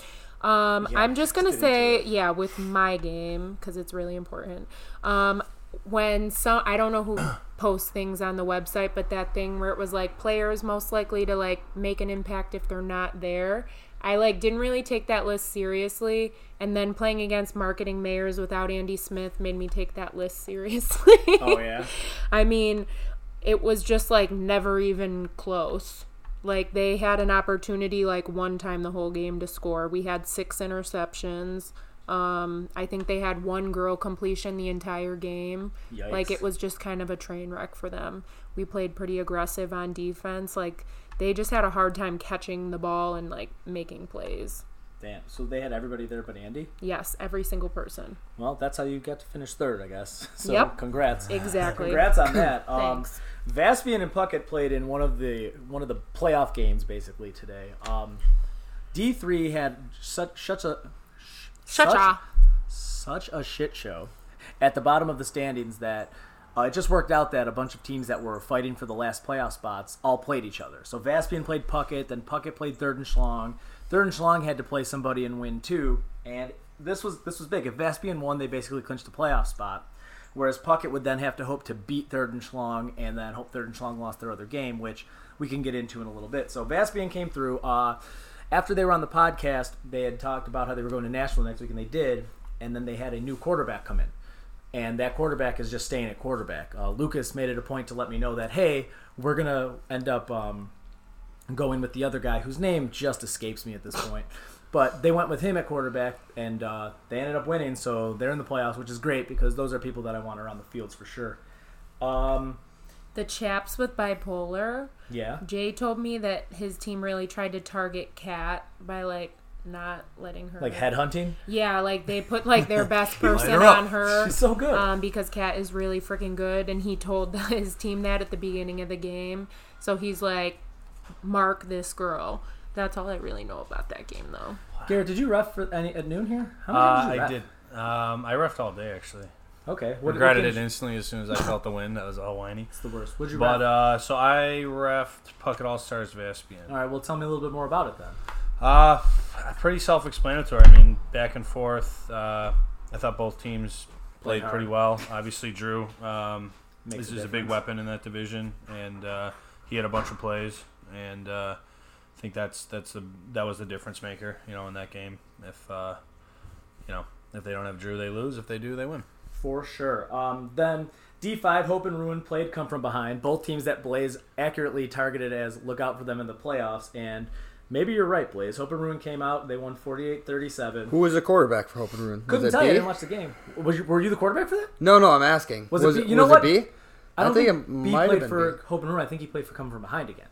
Um, Yeah, I'm just gonna let's get say, into yeah, with my game because it's really important. Um, when some, I don't know who posts things on the website, but that thing where it was like players most likely to like make an impact if they're not there. I like didn't really take that list seriously, and then playing against Marketing Mayors without Andy Smith made me take that list seriously. Oh yeah. I mean, it was just like never even close. Like, they had an opportunity, like, one time the whole game to score. We had six interceptions. Um, I think they had one girl completion the entire game. Yikes. Like, it was just kind of a train wreck for them. We played pretty aggressive on defense. Like, they just had a hard time catching the ball and, like, making plays. Damn. So they had everybody there but Andy? Yes, every single person. Well, that's how you get to finish third, I guess. So Yep. congrats. Exactly. Congrats on that. Um, Thanks. Vaspian and Puckett played in one of the one of the playoff games basically today. Um, D three had such such a Such a. such a shit show at the bottom of the standings that uh, it just worked out that a bunch of teams that were fighting for the last playoff spots all played each other. So Vaspian played Puckett, then Puckett played Third and Schlong. Third and Schlong had to play somebody and win too, and this was this was big. If Vaspian won, they basically clinched a playoff spot, whereas Puckett would then have to hope to beat Third and Schlong and then hope Third and Schlong lost their other game, which we can get into in a little bit. So Vaspian came through. Uh, after they were on the podcast, they had talked about how they were going to Nashville next week, and they did, and then they had a new quarterback come in. And that quarterback is just staying at quarterback. Uh, Lucas made it a point to let me know that, hey, we're going to end up um, going with the other guy whose name just escapes me at this point. But they went with him at quarterback, and uh, they ended up winning, so they're in the playoffs, which is great because those are people that I want around the fields for sure. Um, The chaps with bipolar. yeah. Jay told me that his team really tried to target Kat by, like, not letting her. Like headhunting? Yeah, like they put like their best Light person her up. on her. She's so good. Um, because Kat is really freaking good, and he told his team that at the beginning of the game. So he's like, mark this girl. That's all I really know about that game, though. Garrett, did you ref for any at noon here? How Uh, many I times did you did. Um, I refed all day actually. ref? Okay. What, Regretted what it games- instantly as soon as I felt the wind. That was all whiny. It's the worst. What'd you But ref? uh, so I refed Puckett All Stars Vaspian. All right, well, tell me a little bit more about it then. Uh, pretty self-explanatory. I mean, back and forth. Uh, I thought both teams Played played hard. pretty well. Obviously, Drew um, Makes is, a is a big difference. weapon in that division, and uh, he had a bunch of plays, and uh, I think that's that's the that was the difference maker, you know, in that game. If uh, you know, if they don't have Drew, they lose. If they do, they win. For sure. Um, then D five, Hope and Ruin played come from behind. Both teams that Blaze accurately targeted as look out for them in the playoffs. And maybe you're right, Blaze. Hope and Ruin came out. They won forty-eight thirty-seven. Who was the quarterback for Hope and Ruin? Couldn't was it tell you. I B? didn't watch the game. Was you, were you the quarterback for that? No, no, I'm asking. Was Was, it it, B? You know was what? it B? I don't think, think, it B might have played been for B. Hope and Ruin. I think he played for coming from behind again.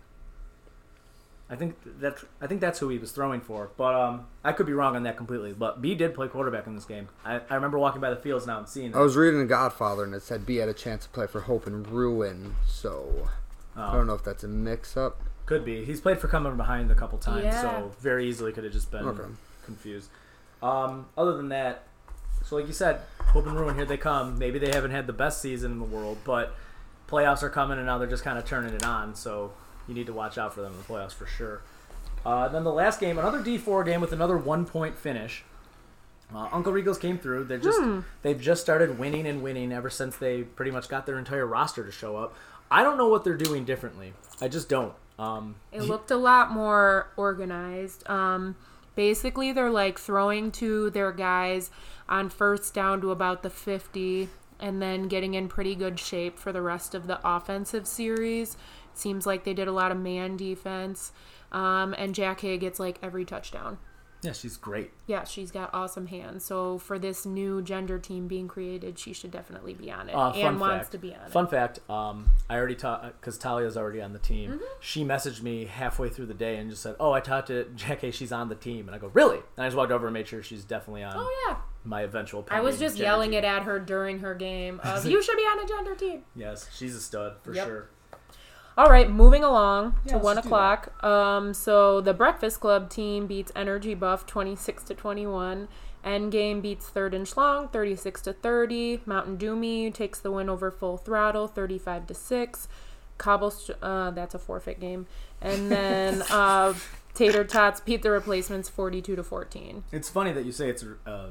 I think that I think that's who he was throwing for. But um, I could be wrong on that completely. But B did play quarterback in this game. I, I remember walking by the fields now and seeing it. I was reading The Godfather and it said B had a chance to play for Hope and Ruin, so I Oh. don't know if that's a mix-up. Could be. He's played for coming from behind a couple times, Yeah. so very easily could have just been Okay. confused. Um, other than that, so like you said, Hope and Ruin, here they come. Maybe they haven't had the best season in the world, but playoffs are coming, and now they're just kind of turning it on, so you need to watch out for them in the playoffs for sure. Uh, then the last game, another D four game with another one-point finish. Uh, Uncle Regals came through. They're just they've just started winning and winning ever since they pretty much got their entire roster to show up. I don't know what they're doing differently. I just don't. Um, It looked a lot more organized. Um, basically, they're like throwing to their guys on first down to about the fifty and then getting in pretty good shape for the rest of the offensive series. It seems like they did a lot of man defense. Um, and Jack Hay gets like every touchdown. yeah, she's great. Yeah, she's got awesome hands. So for this new gender team being created, she should definitely be on it Uh, fun and wants fact. to be on Fun it. fact. Um, I already taught because Talia's already on the team. Mm-hmm. She messaged me halfway through the day and just said, "Oh, I talked to Jackie. She's on the team." And I go, "Really?" And I just walked over and made sure she's definitely on Oh yeah, my eventual. I was pending just gender yelling team. it at her during her game of you should be on a gender team. Yes, she's a stud for Yep. sure. All right, moving along Yeah, to let's one do o'clock. Um, so the Breakfast Club team beats Energy Buff twenty-six to twenty-one. Endgame beats Third and Schlong thirty-six to thirty. Mountain Doomy takes the win over Full Throttle thirty-five to six. Cobblest- uh, that's a forfeit game. And then uh, Tater Tots beat the Replacements forty-two to fourteen. It's funny that you say it's a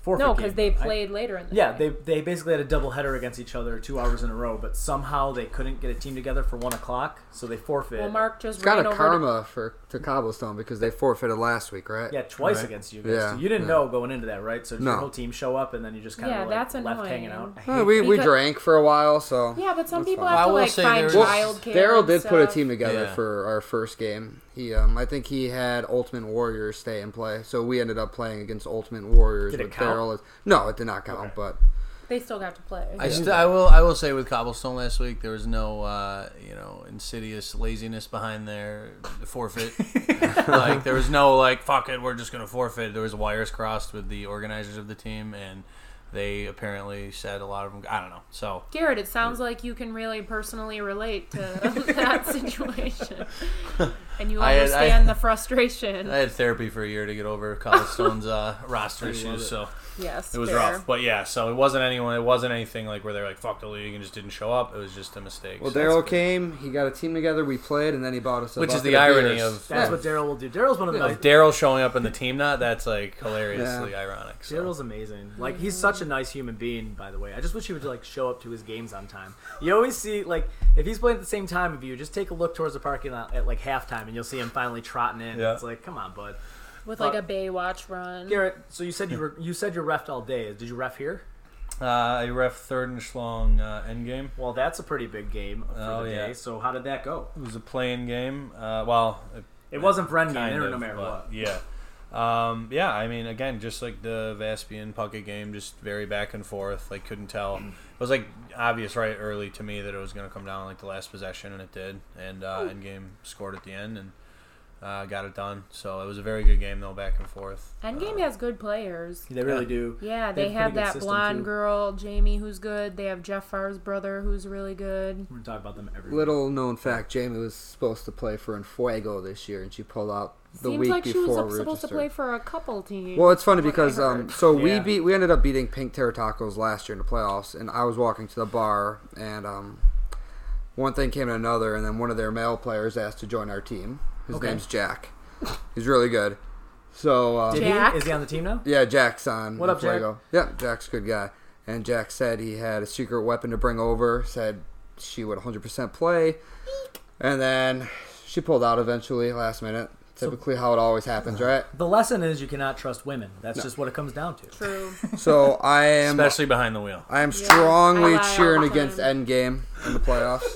forfeit No, game. because they I- played later in the Yeah, day. they they basically had a double header against each other two hours in a row, but somehow they couldn't get a team together for one o'clock, so they forfeit. Well, Mark just It's kind ran of over to- karma for to Cobblestone because they forfeited last week, right? Yeah, twice Right. against you guys. Yeah, So you didn't yeah. know going into that, right? So did No. your whole team show up, and then you just kind of Yeah, like that's left annoying. hanging out. I Uh, hate we we Because- drank for a while, so Yeah, but some That's people fine. have I to will like say find there's- child care. Daryl and did put a stuff. team together Yeah. for our first game. He, um, I think he had Ultimate Warriors stay and play, so we ended up playing against Ultimate Warriors Did it with count? Daryl. as- No, it did not count, Okay. but They still got to play. I, st- I will. I will say with Cobblestone last week, there was no, uh, you know, insidious laziness behind their forfeit. Like there was no like, fuck it, we're just gonna forfeit. There was wires crossed with the organizers of the team, and they apparently said a lot of them. I don't know. So Garrett, it sounds like you can really personally relate to that situation, and you I had- understand I- the frustration. I had therapy for a year to get over Cobblestone's uh, roster love issues. it. So yes, it was fair. rough. But yeah, so it wasn't anyone. It wasn't anything like where they're like, fuck the league and just didn't show up. It was just a mistake. well, So that's Daryl good. came. He got a team together. We played, and then he bought us. A Which is bucket the irony beers. of- That's Yeah. what Daryl will do. Daryl's one of the Of nice. Daryl showing up in the team not that's like hilariously Yeah. ironic. So. Daryl's amazing. Like he's such a nice human being, by the way. I just wish he would like show up to his games on time. You always see like if he's playing at the same time of you, just take a look towards the parking lot at like halftime, and you'll see him finally trotting in. Yeah. It's like, come on, bud. With But- like a Baywatch run. Garrett, so you said you were you said you refed all day. Did you ref here? Uh, I ref third and Schlong uh, endgame. Well, that's a pretty big game for Oh, the yeah. day. So how did that go? It was a playing game. Uh, well, It wasn't Brendan kind either, of, no matter but what. Yeah. Um, yeah, I mean, again, just like the Vaspian Puckett game, just very back and forth. Like, couldn't tell. It was like obvious right early to me that it was going to come down like the last possession, and it did. And uh, Endgame scored at the end and uh, got it done. So it was a very good game, though, back and forth. Endgame Uh, has good players. They really Yeah. do. Yeah, They they, have a have pretty good that system, blonde too. girl, Jamie, who's good. They have Jeff Farr's brother, who's really good. We're gonna talk about them every Little known fact: Jamie was supposed to play for Enfuego this year, and she pulled out the Seems week like she before was we supposed to registered. play for a couple teams. Well, it's funny what I because um, heard. so we Yeah. beat we ended up beating Pink Terra Tacos last year in the playoffs, and I was walking to the bar, and um, one thing came to another, and then one of their male players asked to join our team. His Okay. name's Jack. He's really good. So uh, Did Jack? he? Is he on the team now? yeah, Jack's on. What up, Jack? Enfuego. Yeah, Jack's a good guy, and Jack said he had a secret weapon to bring over. Said she would one hundred percent play, and then she pulled out eventually last minute. Typically, how it always happens, right? The lesson is you cannot trust women. That's just what it comes down to. True. So I am. especially behind the wheel. I am Yeah, strongly I lie all cheering the against time. Endgame in the playoffs.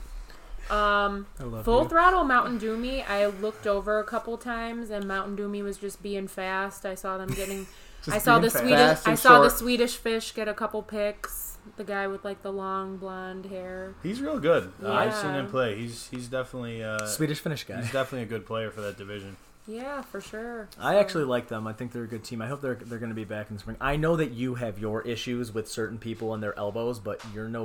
Um, I love Full you. Throttle Mountain Dew Me, I looked over a couple times, and Mountain Dew Me was just being fast. I saw them getting. Just I saw being the fast. Swedish. Fast I and saw the short. Swedish Fish get a couple picks. The guy with like the long blonde hair. He's real good. Uh, I've seen Yeah. him play. He's he's definitely uh, Swedish Finnish guy. he's definitely a good player for that division. Yeah, for sure. I So- actually like them. I think they're a good team. I hope they're they're going to be back in the spring. I know that you have your issues with certain people and their elbows, but you're no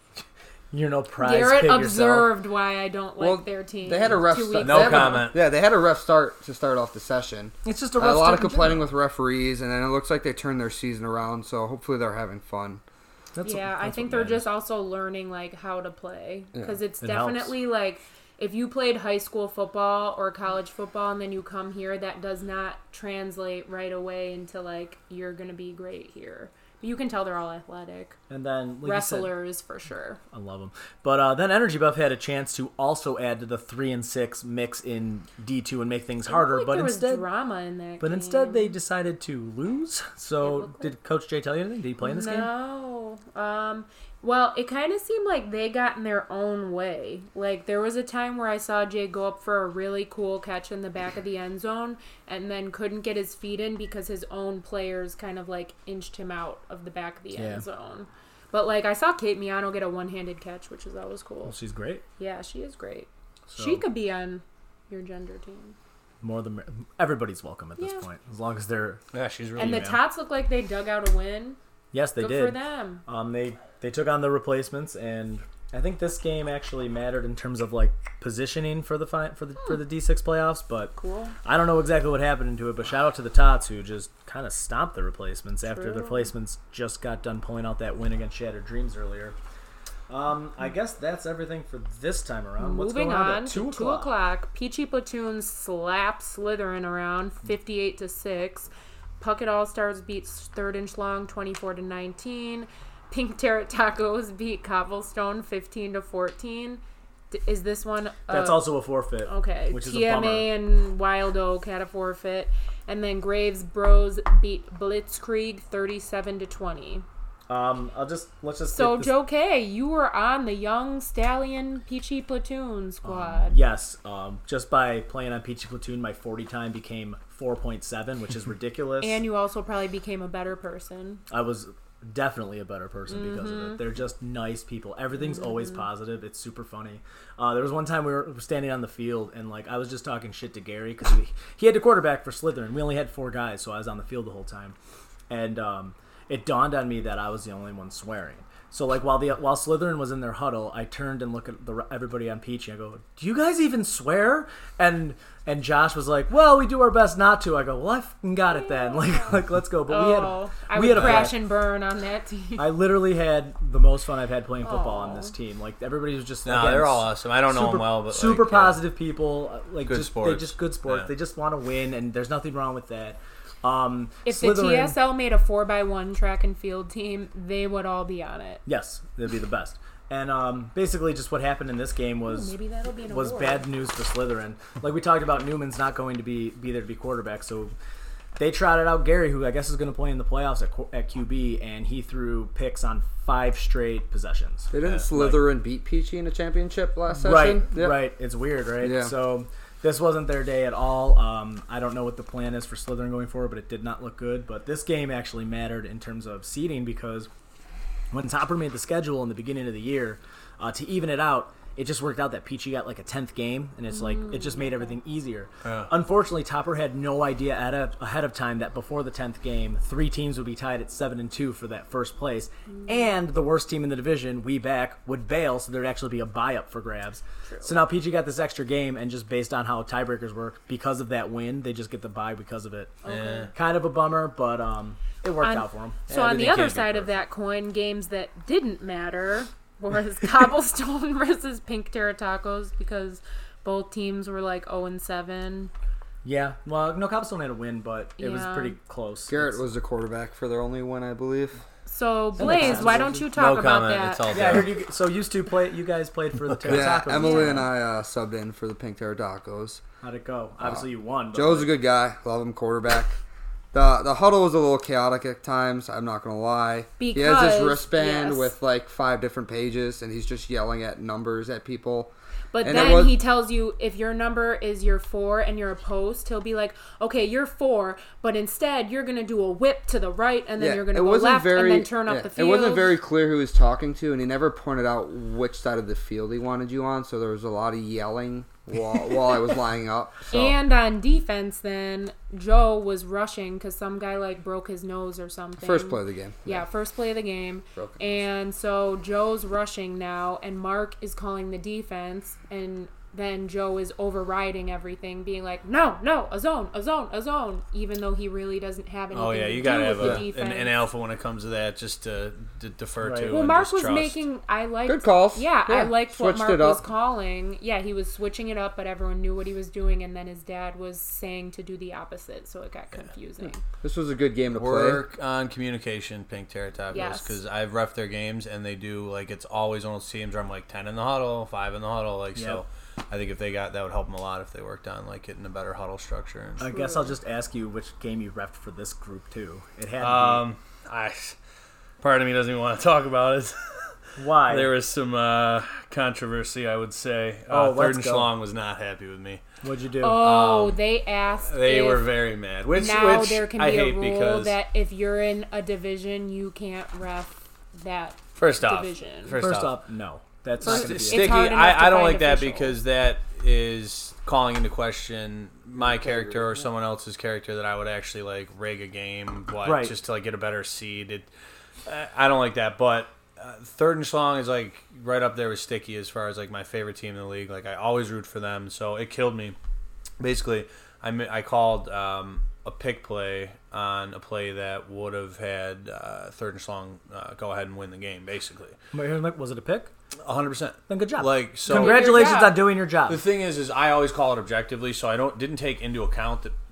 you're no prize Garrett pig yourself. observed why I don't like Well, their team. they had a ref two sta- weeks No they have a- ago. comment. Yeah, they had a rough start to start off the session. It's just a A, rough lot start of in complaining general. with referees, and then it looks like they turned their season around. So hopefully they're having fun. That's Yeah, I that's think what they're matters. just also learning like how to play Yeah. because it's It definitely like if you played high school football or college football and then you come here, that does not translate right away into like you're gonna be great here. You can tell they're all athletic And then like you said, wrestlers for sure. I love them. But uh, then Energy Buff had a chance to also add to the three and six mix in D two and make things harder. Like but there instead, was drama in that. but game. instead they decided to lose. It So looked did Coach Jay tell you anything? Did he play in this game? No. Um, well, it kind of seemed like they got in their own way. Like, there was a time where I saw Jay go up for a really cool catch in the back of the end zone and then couldn't get his feet in because his own players kind of, like, inched him out of the back of the Yeah. end zone. But, like, I saw Kate Miano get a one-handed catch, which is always cool. Well, she's great. Yeah, she is great. So She could be on your gender team. more than everybody's welcome at this Yeah. point, as long as they're. Yeah, she's really And the good. Tots look like they dug out a win. Yes, they Good did. for them. Um, they they took on the replacements, and I think this game actually mattered in terms of like positioning for the fi- for the for the D six playoffs. But Cool. I don't know exactly what happened into it. But shout out to the Tots who just kind of stomped the replacements after the True. replacements just got done pulling out that win against Shattered Dreams earlier. Um, I guess that's everything for this time around. What's Moving going on, on at to two two o'clock? o'clock. Peachy Platoon slapped Slytherin around fifty-eight to six. Puckett All Stars beats Third and Schlong twenty-four to nineteen. Pink Tarot Tacos beat Cobblestone fifteen to fourteen. D- is this one? Uh, That's also a forfeit. okay. Which is T M A a bummer. and Wild Oak had a forfeit, and then Graves Bros beat Blitzkrieg thirty-seven to twenty. Um, I'll just let's just So get this- Joe K, you were on the Young Stallion Peachy Platoon squad. Yes, um, just by playing on Peachy Platoon, my forty time became four point seven, which is ridiculous. And you also probably became a better person. I was definitely a better person because Mm-hmm. of it. They're just nice people. Everything's always positive. It's super funny. Uh, there was one time we were standing on the field and like I was just talking shit to Gary because he had to quarterback for Slytherin. We only had four guys, so I was on the field the whole time, and um, it dawned on me that I was the only one swearing. So like while the while Slytherin was in their huddle, I turned and looked at the, everybody on Peachy. I go, "Do you guys even swear?" And and Josh was like, "Well, we do our best not to." I go, "Well, I fucking got it then. Like like let's go." But Oh, we had I we would had a crash blast. and burn on that team. I literally had the most fun I've had playing football on Aw. this team. Like everybody was just No, again, they're all awesome. I don't know super, them well, but super like, yeah. positive people. uh, Like Good just they sports. just good sports. Yeah. They just want to win, and there's nothing wrong with that. Um, If the Slytherin- T S L made a four by one track and field team, they would all be on it. yes, they'd be the best. And um, basically, just what happened in this game was Ooh, maybe that'll be an was award. bad news for Slytherin. Like we talked about, Newman's not going to be be there to be quarterback, so they trotted out Gary, who I guess is going to play in the playoffs at, qu- at Q B, and he threw picks on five straight possessions. Didn't Uh, Slytherin beat Peachy in a championship last like, right, session? Yep. right. It's weird, right? Yeah. So this wasn't their day at all. Um, I don't know what the plan is for Slytherin going forward, but it did not look good. But this game actually mattered in terms of seeding because when Topper made the schedule in the beginning of the year, uh, to even it out, it just worked out that Peachy got like a tenth game, and it's like it just made everything easier. Yeah. Unfortunately, Topper had no idea at a, ahead of time that before the tenth game, three teams would be tied at seven and two for that first place, and the worst team in the division, We Back, would bail, so there'd actually be a buy up for grabs. So now Peachy got this extra game, and just based on how tiebreakers work, because of that win, they just get the bye because of it. Yeah. Kind of a bummer, but um, it worked On- out for them. So on the Everything other can't be side of perfect. that coin, games that didn't matter was Cobblestone versus Pink Terra Tacos because both teams were like oh and seven. Yeah, well, no, Cobblestone had a win, but it was Yeah. pretty close. Garrett It's- was the quarterback for their only win, I believe. So makes Blaze, sense. why don't you talk No about comment. that? It's all Yeah, I good. heard you. So used to play. You guys played for the Terra Yeah, Tacos. Emily Yeah. and I uh, subbed in for the Pink Terra Tacos. How'd it go? Obviously, you won. But Joe's a good guy. Love him, quarterback. The the huddle was a little chaotic at times. I'm not gonna lie. he has this Because, wristband yes. with like five different pages, and he's just yelling at numbers at people. But And it then was- he tells you if your number is your four and you're a post, he'll be like, okay, you're four, but instead you're going to do a whip to the right and then Yeah, you're going to it go wasn't left very- and then turn yeah, up the field. It wasn't very clear who he was talking to, and he never pointed out which side of the field he wanted you on. So there was a lot of yelling while while I was lining up. So. And on defense, then Joe was rushing because some guy like broke his nose or something. First play of the game. Yeah, first play of the game. Broke his And so Joe's rushing now, and Mark is calling the defense, and then Joe is overriding everything, being like, no, no, a zone, a zone, a zone, even though he really doesn't have anything Oh yeah, to you do gotta with have the a, defense. an, an alpha when it comes to that, just to, to defer Right. to. Well, and Mark just was trust. making. I liked Good calls. Yeah, I Yeah, liked what switched Mark it was up. calling. Yeah, he was switching it up, but everyone knew what he was doing, and then his dad was saying to do the opposite, so it got confusing. This was a good game to play. Work on communication, Pink Terra Tacos, Yes. because I've ref their games and they do like it's always one of those teams where I'm like ten in the huddle, five in the huddle, like so. I think if they got that would help them a lot if they worked on like getting a better huddle structure. And, I guess I'll just ask you which game you refed for this group too. It had to um, I part of me doesn't even want to talk about it. be. Why? There was some uh, controversy, I would say. Oh, Uh, Third let's and go. Schlong was not happy with me. What'd you do? Oh, Um, they asked. They if were very mad. Which, now which there can I be a hate rule because that if you're in a division, you can't ref that. first off, division. first, First off, up, no. That's First- not gonna be it's it. sticky. hard enough I, to I don't find like that official. because that is calling into question my character or someone else's character that I would actually like rig a game, what, Right. just to like get a better seed. It, uh, I don't like that, but uh, Third and Schlong is like right up there with Sticky as far as like my favorite team in the league. Like I always root for them, so it killed me. Basically, I mi- I called um, a pick play on a play that would have had uh, Third and Schlong uh, go ahead and win the game. Basically, Wait, here's my- Was it a pick? one hundred percent. Then good job. Like so. Congratulations job. on doing your job. The thing is, is I always call it objectively, so I don't didn't take into account that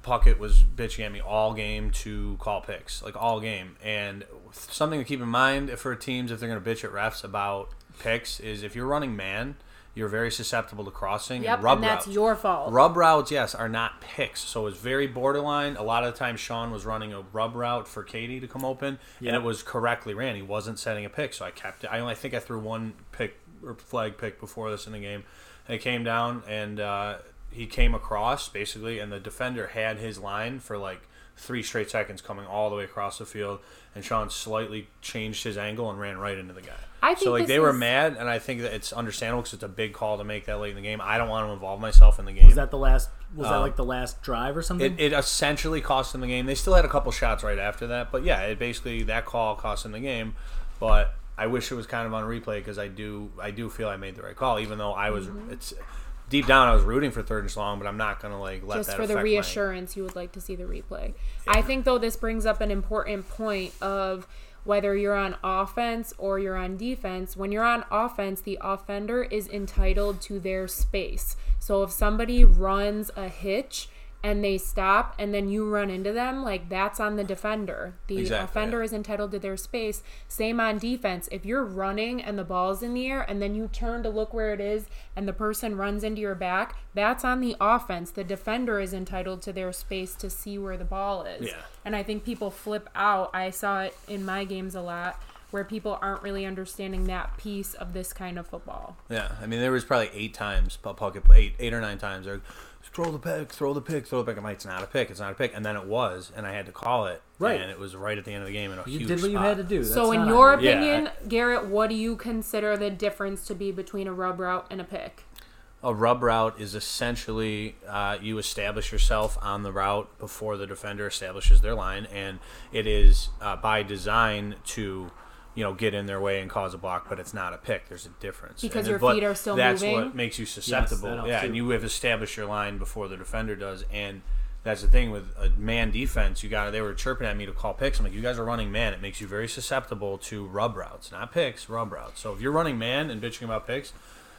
Puckett was bitching at me all game to call picks, like all game. And something to keep in mind for teams if they're going to bitch at refs about picks is if you're running man, you're very susceptible to crossing Yep, and rub and that's routes. your fault. Rub routes, yes, are not picks. So it was very borderline. A lot of the time, Sean was running a rub route for Katie to come open, Yep. and it was correctly ran. He wasn't setting a pick, so I kept it. I only I think I threw one pick or flag pick before this in the game. And it came down, and uh, he came across, basically, and the defender had his line for like three straight seconds coming all the way across the field, and Sean slightly changed his angle and ran right into the guy. I think so like this they were is- mad, and I think that it's understandable because it's a big call to make that late in the game. I don't want to involve myself in the game. Was that the last? Was that Um, like the last drive or something? It, it essentially cost them the game. They still had a couple shots right after that, but yeah, it basically that call cost them the game. But I wish it was kind of on replay because I do I do feel I made the right call, even though I was Mm-hmm. it's deep down I was rooting for third and long, but I'm not gonna like let Just that for the affect reassurance, you would like to see the replay. I think, though, this brings up an important point of whether you're on offense or you're on defense. When you're on offense, the offender is entitled to their space. So if somebody runs a hitch and they stop and then you run into them, like, that's on the defender. The Exactly, offender yeah. is entitled to their space. Same on defense. If you're running and the ball's in the air and then you turn to look where it is and the person runs into your back, that's on the offense. The defender is entitled to their space to see where the ball is. Yeah. And I think people flip out. I saw it in my games a lot where people aren't really understanding that piece of this kind of football. Yeah, I mean there was probably eight times Puckett, eight eight or nine times. They're throw the pick, throw the pick, throw the pick. I'm like, it's not a pick, it's not a pick, and then it was, and I had to call it. Right. And it was right at the end of the game in a you huge did what you spot. had to do. That's So in not your on you. Yeah, opinion, Garrett, what do you consider the difference to be between a rub route and a pick? A rub route is essentially uh, you establish yourself on the route before the defender establishes their line, and it is uh, by design to, you know, get in their way and cause a block, but it's not a pick. There's a difference. Because And your but feet are still that's moving? what makes you susceptible. helps yeah, too. and you have established your line before the defender does, and that's the thing with a man defense. You got they were chirping at me to call picks. I'm like, you guys are running man. It makes you very susceptible to rub routes, not picks, rub routes. So if you're running man and bitching about picks,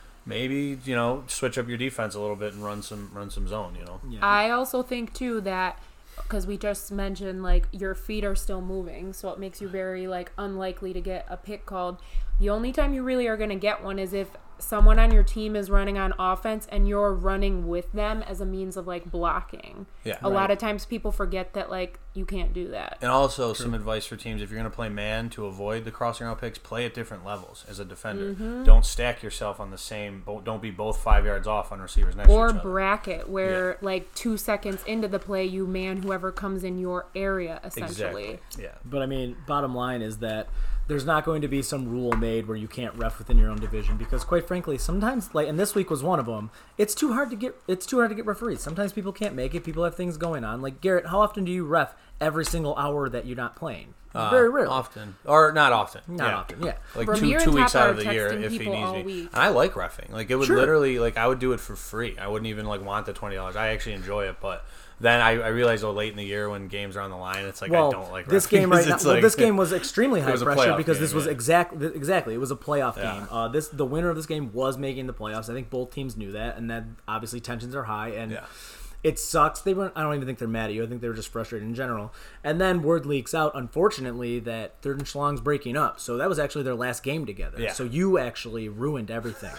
maybe, you know, switch up your defense a little bit and run some run some zone. You know. Yeah. I also think, too, that because we just mentioned, like, your feet are still moving, so it makes you very, like, unlikely to get a pick called. The only time you really are going to get one is if someone on your team is running on offense and you're running with them as a means of, like, blocking. Yeah. A lot of times people forget that, like, you can't do that. And also some advice for teams: if you're going to play man to avoid the crossing out picks, play at different levels as a defender. Mm-hmm. Don't stack yourself on the same. bo- Don't be both five yards off on receivers next Or to each other. bracket, where, like, two seconds into the play, you man whoever comes in your area, essentially. Exactly. Yeah. But I mean, bottom line is that there's not going to be some rule made where you can't ref within your own division because, quite frankly, sometimes, like, and this week was one of them. It's too hard to get. It's too hard to get referees. Sometimes people can't make it. People have things going on. Like Garrett, how often do you ref every single hour that you're not playing? Uh, Very rarely. Often, or not often. Not yeah. often. Yeah. Like Ramir two two and weeks Top out are of the year texting if he people needs all me. week. And I like reffing. Like it would Sure. literally like I would do it for free. I wouldn't even like want the twenty dollars. I actually enjoy it, but then I, I realized oh late in the year when games are on the line, it's like Well, I don't like this reffing game right 'cause now. it's Well, like- this game was extremely high was a pressure playoff because game, this was yeah. exact exactly it was a playoff Yeah. game. Uh, this the winner of this game was making the playoffs. I think both teams knew that, and that obviously tensions are high and. Yeah. It sucks. They weren't. I don't even think they're mad at you. I think they were just frustrated in general. And then word leaks out, unfortunately, that Third and Schlong's breaking up. So that was actually their last game together. Yeah. So you actually ruined everything.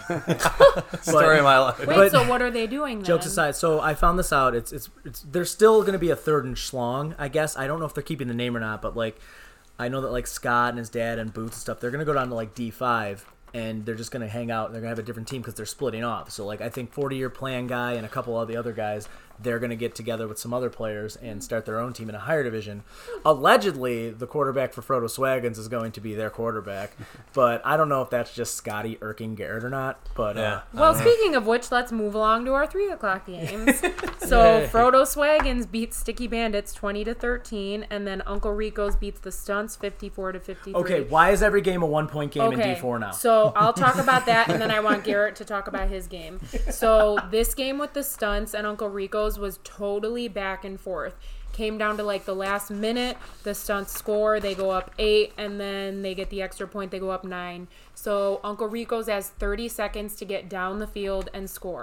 Story of my life. Wait, But- so what are they doing then? Jokes aside, so I found this out. It's it's it's. There's still going to be a Third and Schlong, I guess. I don't know if they're keeping the name or not, but like, I know that like Scott and his dad and Boots and stuff, they're going to go down to like D five. And they're just going to hang out. And they're going to have a different team because they're splitting off. So, like, I think forty-year plan guy and a couple of the other guys, they're going to get together with some other players and start their own team in a higher division. Allegedly, the quarterback for Frodo Swaggins is going to be their quarterback. But I don't know if that's just Scotty irking Garrett or not. But, Yeah. uh, Well, speaking of which, let's move along to our three o'clock games. So Yay. Frodo Swaggins beats Sticky Bandits twenty to thirteen, and then Uncle Rico's beats the Stunts fifty-four to fifty-three. okay, why is every game a one-point game in D four now? So I'll talk about that, and then I want Garrett to talk about his game. So this game with the Stunts and Uncle Rico's was totally back and forth. Came down to like the last minute, the Stunts score, they go up eight, and then they get the extra point, they go up nine. So Uncle Rico's has thirty seconds to get down the field and score.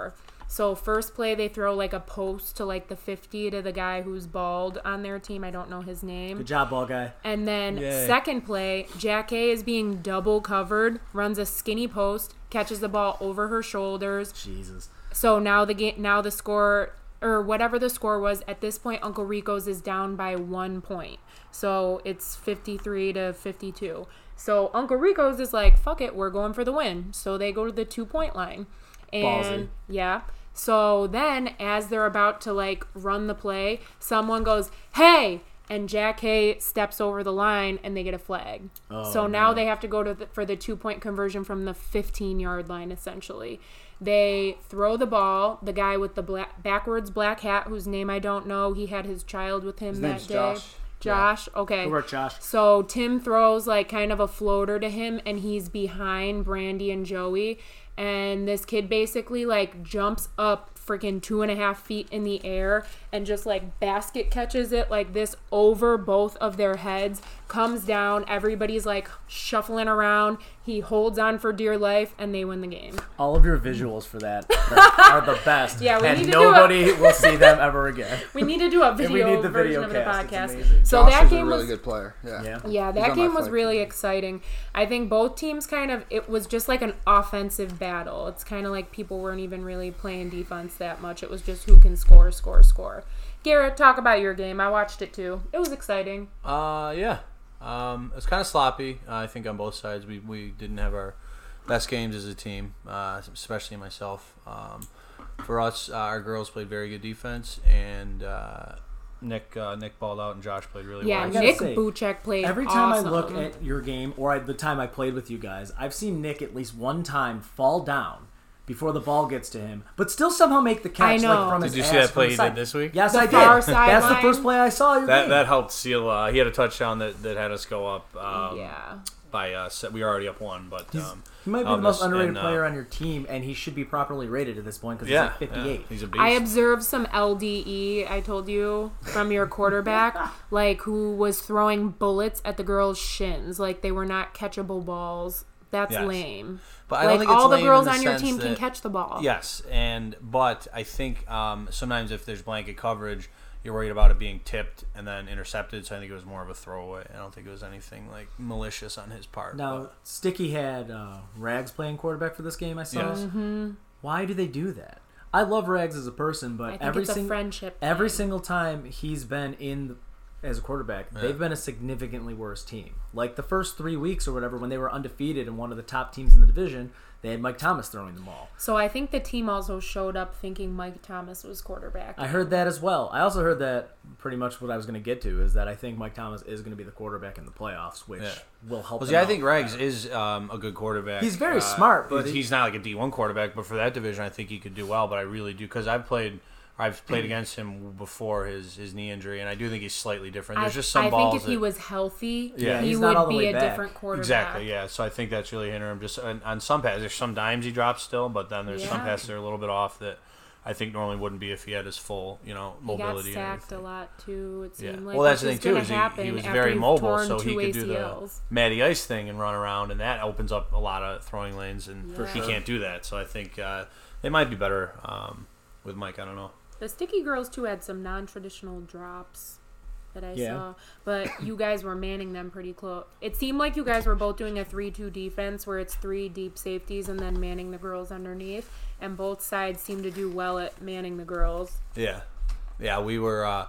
So first play, they throw like a post to like the fifty to the guy who's bald on their team. I don't know his name. Good job, ball guy. And then Yay. second play, Jack A is being double covered, runs a skinny post, catches the ball over her shoulders. Jesus. So now the game, now the score, or whatever the score was at this point, Uncle Rico's is down by one point. So it's fifty-three to fifty-two. So Uncle Rico's is like, fuck it, we're going for the win. So they go to the two point line, and Ballsy. yeah. So then, as they're about to like run the play, someone goes, "Hey!" and Jack Hay steps over the line, and they get a flag. Oh, so now no. they have to go to the, for the two point conversion from the fifteen yard line. Essentially, they throw the ball. The guy with the black, backwards black hat, whose name I don't know, he had his child with him His that name's day. Josh. Josh, okay. Good work, Josh. So Tim throws like kind of a floater to him, and he's behind Brandy and Joey. And this kid basically like jumps up freaking two and a half feet in the air and just like basket catches it like this over both of their heads, comes down. Everybody's like shuffling around. He holds on for dear life, and they win the game. All of your visuals for that are, are the best. Yeah, we and need to do a- nobody will see them ever again. We need to do a we video need the version video of the cast, it's podcast. amazing. So Josh that is game a really was good player. Yeah. Yeah. Yeah, He's that on my game was flight really team. exciting. I think both teams kind of, it was just like an offensive battle. It's kind of like people weren't even really playing defense that much. It was just who can score, score, score. Garrett, talk about your game. I watched it too. It was exciting. Uh, yeah. Um, it's kind of sloppy. Uh, I think on both sides, we we didn't have our best games as a team, uh, especially myself. Um, for us, uh, our girls played very good defense, and uh, Nick uh, Nick balled out, and Josh played really Yeah, well. gotta Nick say, Buchek played Every time awesome. I look at your game, or I, the time I played with you guys, I've seen Nick at least one time fall down before the ball gets to him, but still somehow make the catch. I know. Like, from Did his you see ass that from play the he side. did this week? Yes, The I far did. That's the sideline. first play I saw. Your That game. that helped seal. Uh, he had a touchdown that, that had us go up. Um, Yeah. By uh, se- we were already up one, but um, He might be um, the most this- underrated and, uh, player on your team, and he should be properly rated at this point because Yeah, he's like fifty-eight. yeah, he's a beast. I observed some L D E, I told you, from your quarterback, like who was throwing bullets at the girls' shins. Like they were not catchable balls. That's Yes. lame. But I don't Like think it's all the lame girls in the on your sense team can that- catch the ball. Yes, and but I think um, sometimes if there's blanket coverage, you're worried about it being tipped and then intercepted. So I think it was more of a throwaway. I don't think it was anything like malicious on his part. Now, but- Sticky had uh, Rags playing quarterback for this game, I saw. Yes. Mm-hmm. Why do they do that? I love Rags as a person, I but think every it's a single friendship every thing. single time he's been in the, as a quarterback, Yeah. they've been a significantly worse team. Like the first three weeks or whatever, when they were undefeated and one of the top teams in the division, they had Mike Thomas throwing the ball. So I think the team also showed up thinking Mike Thomas was quarterback. I heard that as well. I also heard that pretty much what I was going to get to is that I think Mike Thomas is going to be the quarterback in the playoffs, which Yeah. will help. Well, them see, I out. think Rags is um, a good quarterback. He's very Uh, smart, but he's, he- he's not like a D one quarterback. But for that division, I think he could do well. But I really do because I've played, I've played against him before his, his knee injury, and I do think he's slightly different. There's I, just some I balls think if that, he was healthy, Yeah, he he's not all would the be way a back. different quarterback. exactly, yeah. So I think that's really hindering him. Just on, on some passes, there's some dimes he drops still, but then there's some Yeah. passes that are a little bit off that I think normally wouldn't be if he had his full, you know, He got mobility. and sacked a everything. lot too. It Yeah. seemed like Well, that's the which thing too. gonna Is he, happen he was after very you've mobile, torn so he two could do the A C Ls. Matty Ice thing and run around, and that opens up a lot of throwing lanes, and For he sure. can't do that. So I think uh, it might be better um, with Mike. I don't know. The Sticky Girls too had some non-traditional drops that I Yeah. saw, but you guys were manning them pretty close. It seemed like you guys were both doing a three two defense where it's three deep safeties and then manning the girls underneath, and both sides seemed to do well at manning the girls. Yeah, yeah. We were. Uh,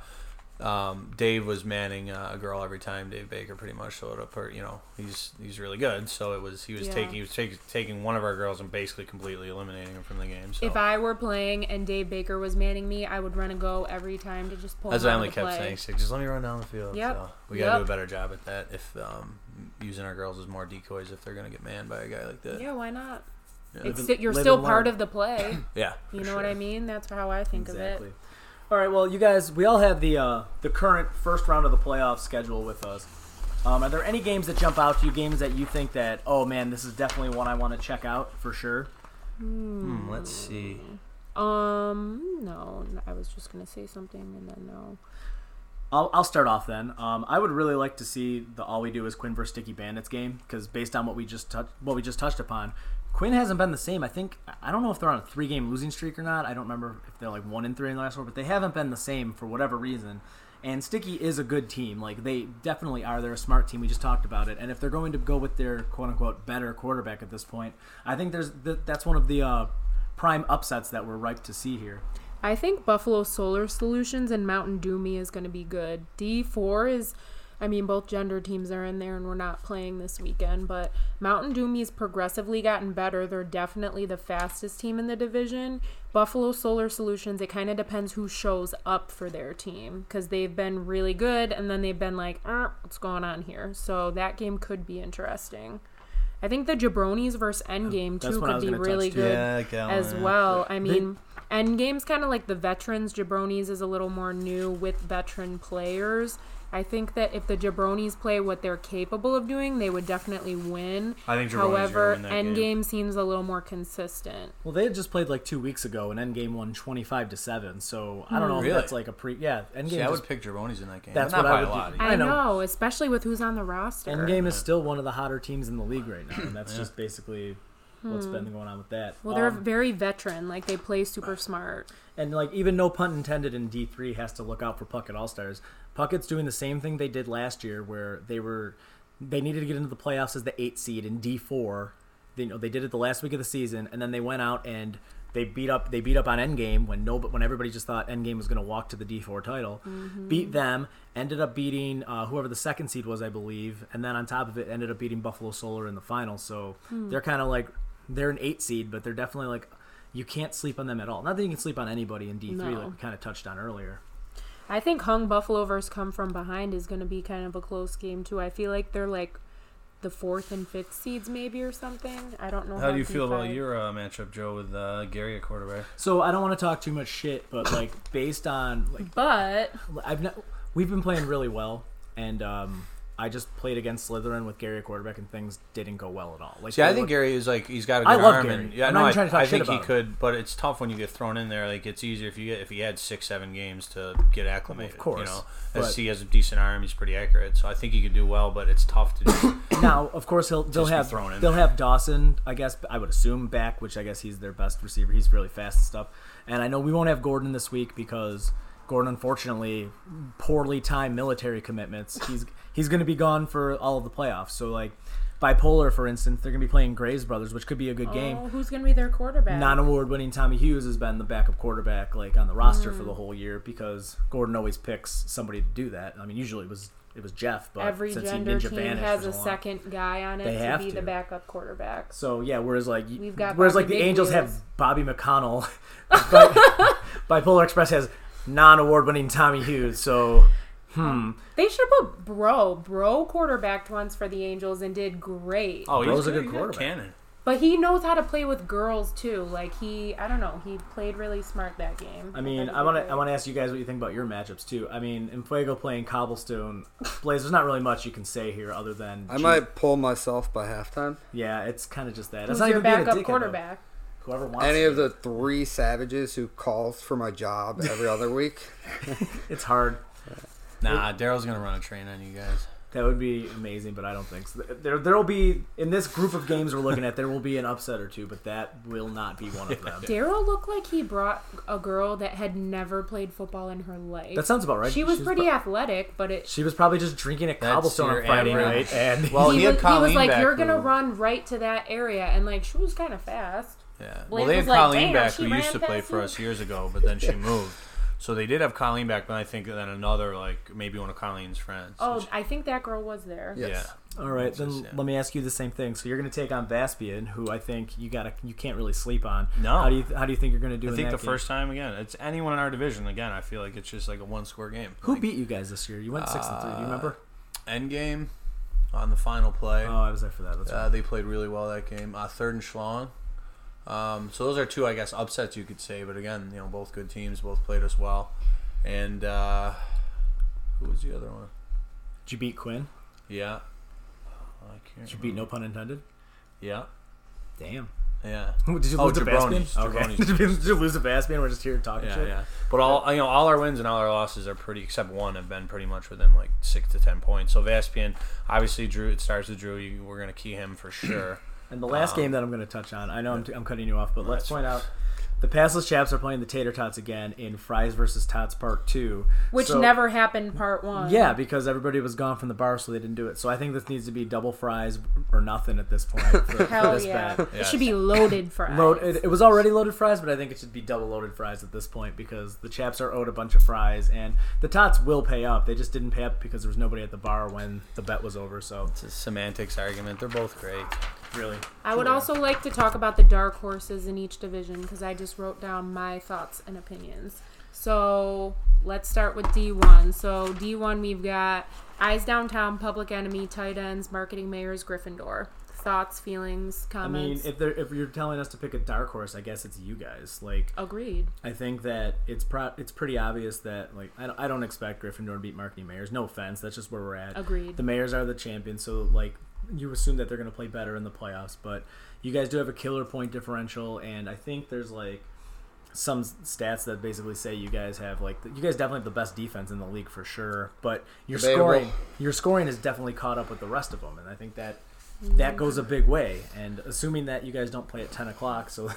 um, Dave was manning uh, a girl every time. Dave Baker, pretty much. So it, up- you know, he's he's really good. So it was he was Yeah. taking he was take, taking one of our girls and basically completely eliminating her from the game. So If I were playing and Dave Baker was manning me, I would run a go every time to just pull that's him what out Emily of the kept play. saying. She's like, just let me run down the field. Yep. So we gotta do Yep. a better job at that. If um, using our girls as more decoys, if they're gonna get manned by a guy like that. Yeah, why not? Yeah. It's Live sti- and- you're live still and part learn. of the play. Yeah, You for know what sure. I mean? That's how I think Exactly. of it. All right, well, you guys, we all have the uh, the current first round of the playoff schedule with us. Um, are there any games that jump out to you? Games that you think that, oh man, this is definitely one I want to check out for sure. Hmm, let's see. Um, no, n- I was just gonna say something and then no. I'll, I'll start off then. Um, I would really like to see the All We Do Is Quinn versus Sticky Bandits game because based on what we just touched, what we just touched upon, Quinn hasn't been the same. I think I don't know if they're on a three-game losing streak or not. I don't remember if they're like one and three in the last four, but they haven't been the same for whatever reason. And Sticky is a good team. Like they definitely are. They're a smart team. We just talked about it. And if they're going to go with their quote-unquote better quarterback at this point, I think there's th- that's one of the uh, prime upsets that we're ripe to see here. I think Buffalo Solar Solutions and Mountain Doomy is going to be good. D four is, I mean, both gender teams are in there and we're not playing this weekend, but Mountain Doomy's progressively gotten better. They're definitely the fastest team in the division. Buffalo Solar Solutions, it kind of depends who shows up for their team because they've been really good and then they've been like, er, what's going on here? So that game could be interesting. I think the Jabronis versus Endgame, That's too, what I could was be gonna really touch, good Yeah, Gal, as yeah. well. I mean, Endgame's kind of like the veterans. Jabronis is a little more new with veteran players. I think that if the Jabronis play what they're capable of doing, they would definitely win. I think Jabronis are However, gonna win that game. Endgame seems a little more consistent. Well, they had just played like two weeks ago, and Endgame won twenty-five to seven. So I don't know Really? if that's like a pre. Yeah, Endgame. See, I just, would pick Jabronis in that game. That's but not what I by would a lot. do. either. I I know. know. especially with who's on the roster. Endgame is still one of the hotter teams in the league right now, and that's Yeah. just basically what's been going on with that. Well, they're Um, very veteran. Like, they play super smart. And like even no pun intended in D three has to look out for Puckett All Stars. Puckett's doing the same thing they did last year, where they were they needed to get into the playoffs as the eight seed in D four. They, you know, they did it the last week of the season, and then they went out and they beat up they beat up on Endgame when no when everybody just thought Endgame was going to walk to the D four title. Beat them, ended up beating uh, whoever the second seed was, I believe, and then on top of it ended up beating Buffalo Solar in the final. So they're kind of like they're an eight seed, but they're definitely like. You can't sleep on them at all. Not that you can sleep on anybody in D three, No. like we kind of touched on earlier. I think Hung Buffalo versus Come From Behind is going to be kind of a close game, too. I feel like they're like the fourth and fifth seeds, maybe, or something. I don't know. How do you feel deep about I- your uh, matchup, Joe, with uh, Gary at quarterback? So I don't want to talk too much shit, but like based on like But I've not, we've been playing really well, and um, I just played against Slytherin with Gary at quarterback, and things didn't go well at all. Like See, I they think looked- Gary is like he's got a I good love arm, Gary. and yeah, I'm no, not I, even trying to talk I shit think he about him. could, but it's tough when you get thrown in there. Like it's easier if you get if he had six, seven games to get acclimated. Of course, you know, but- as he has a decent arm, he's pretty accurate, so I think he could do well. But it's tough to do. now, of course, he'll they'll Just be have thrown in they'll there. have Dawson. I guess I would assume back, which I guess he's their best receiver. He's really fast and stuff. And I know we won't have Gordon this week because Gordon, unfortunately, poorly timed military commitments. He's he's going to be gone for all of the playoffs. So like bipolar, for instance, they're going to be playing Graves Brothers, which could be a good game. oh, who's going to be their quarterback? Non-award-winning Tommy Hughes has been the backup quarterback, like on the roster for the whole year because Gordon always picks somebody to do that. I mean, usually it was it was Jeff, but Every since gender he ninja team vanished has for a so long. second guy on it They to have be to. the backup quarterback. So yeah, whereas like y- We've got whereas Bobby like the Big Angels Wheels. have Bobby McConnell, Bi- Bipolar Express has non-award-winning Tommy Hughes. So hmm, They should put Bro. Bro quarterbacked once for the Angels and did great. Oh, Bro's he's a good he's got quarterback. Cannon. But he knows how to play with girls too. Like he, I don't know, he played really smart that game. I mean, thought he I did want to great. I want to ask you guys what you think about your matchups too. I mean, in Fuego playing Cobblestone, Blaze, there's not really much you can say here other than I gee, might pull myself by halftime. Yeah, it's kind of just that. Who's That's not your even being a backup dickhead, though. quarterback? Whoever wants Any to. of the three savages who calls for my job every other week. It's hard. Nah, Daryl's gonna run a train on you guys. That would be amazing, but I don't think so. There, there will be in this group of games we're looking at. There will be an upset or two, but that will not be one of them. Daryl looked like he brought a girl that had never played football in her life. That sounds about right. She was She's pretty pro- athletic, but it. She was probably just drinking at That's Cobblestone your on Friday average. night, and Well, he, he had was, he was Colleen like, back "You're gonna who- run right to that area," and like she was kind of fast. Yeah. Blaze Well, they had was like, Colleen "Damn, back she who ran used to play past for you." us years ago, but then she moved. So they did have Colleen back, but I think then another, like, maybe one of Colleen's friends. Oh, which- I think that girl was there. Yes. yeah. all right, It's then just, yeah. let me ask you the same thing. So you're going to take on Vaspian, who I think you got to you can't really sleep on. No. How do you how do you think you're going to do? I in think that the game? first time, again, it's anyone in our division. Again, I feel like it's just like a one-score game. Who Like, beat you guys this year? You went six and three. Do you remember? Endgame on the final play. Oh, I was there for that. That's Uh, right. they played really well that game. Uh, third and Schlong. Um, so those are two, I guess, upsets you could say. But again, you know, both good teams, both played us well. And uh, who was the other one? Did you beat Quinn? Yeah. I can't Did you beat no pun intended? Yeah. Damn. Yeah. Did you Oh, lose to Jabronis. Vaspian? Okay. Jabronis. Did you- Did you lose to Vaspian? We're just here talking Yeah, shit. yeah. But all you know, all our wins and all our losses are pretty, except one, have been pretty much within like six to ten points. So Vaspian, obviously, Drew. It starts with Drew. You, we're gonna key him for sure. And the last Um, game that I'm going to touch on, I know I'm, t- I'm cutting you off, but let's That's point out the Passless Chaps are playing the Tater Tots again in Fries versus Tots Part two. Which So- never happened part one. Yeah, because everybody was gone from the bar, so they didn't do it. So I think this needs to be double fries or nothing at this point for, for Hell this yeah. bet. It should be loaded fries. Load, it, it was already loaded fries, but I think it should be double loaded fries at this point because the Chaps are owed a bunch of fries, and the Tots will pay up. They just didn't pay up because there was nobody at the bar when the bet was over. So It's a semantics argument. They're both great. really, I would truly. also like to talk about the dark horses in each division because I just wrote down my thoughts and opinions. So let's start with D one. So D one, we've got Eyes Downtown, Public Enemy, Tight Ends, Marketing Mayors, Gryffindor. Thoughts, feelings, I mean, comments? if they're, if you're telling us to pick a dark horse, I guess it's you guys. Like, Agreed. I think that it's pro- it's pretty obvious that like I don't, I don't expect Gryffindor to beat Marketing Mayors. No offense, that's just where we're at. Agreed. The Mayors are the champions, so like you assume that they're going to play better in the playoffs. But you guys do have a killer point differential, and I think there's like some stats that basically say you guys have like you guys definitely have the best defense in the league for sure. But your Debatable. scoring your scoring is definitely caught up with the rest of them, and I think that. That goes a big way, and assuming that you guys don't play at ten o'clock, so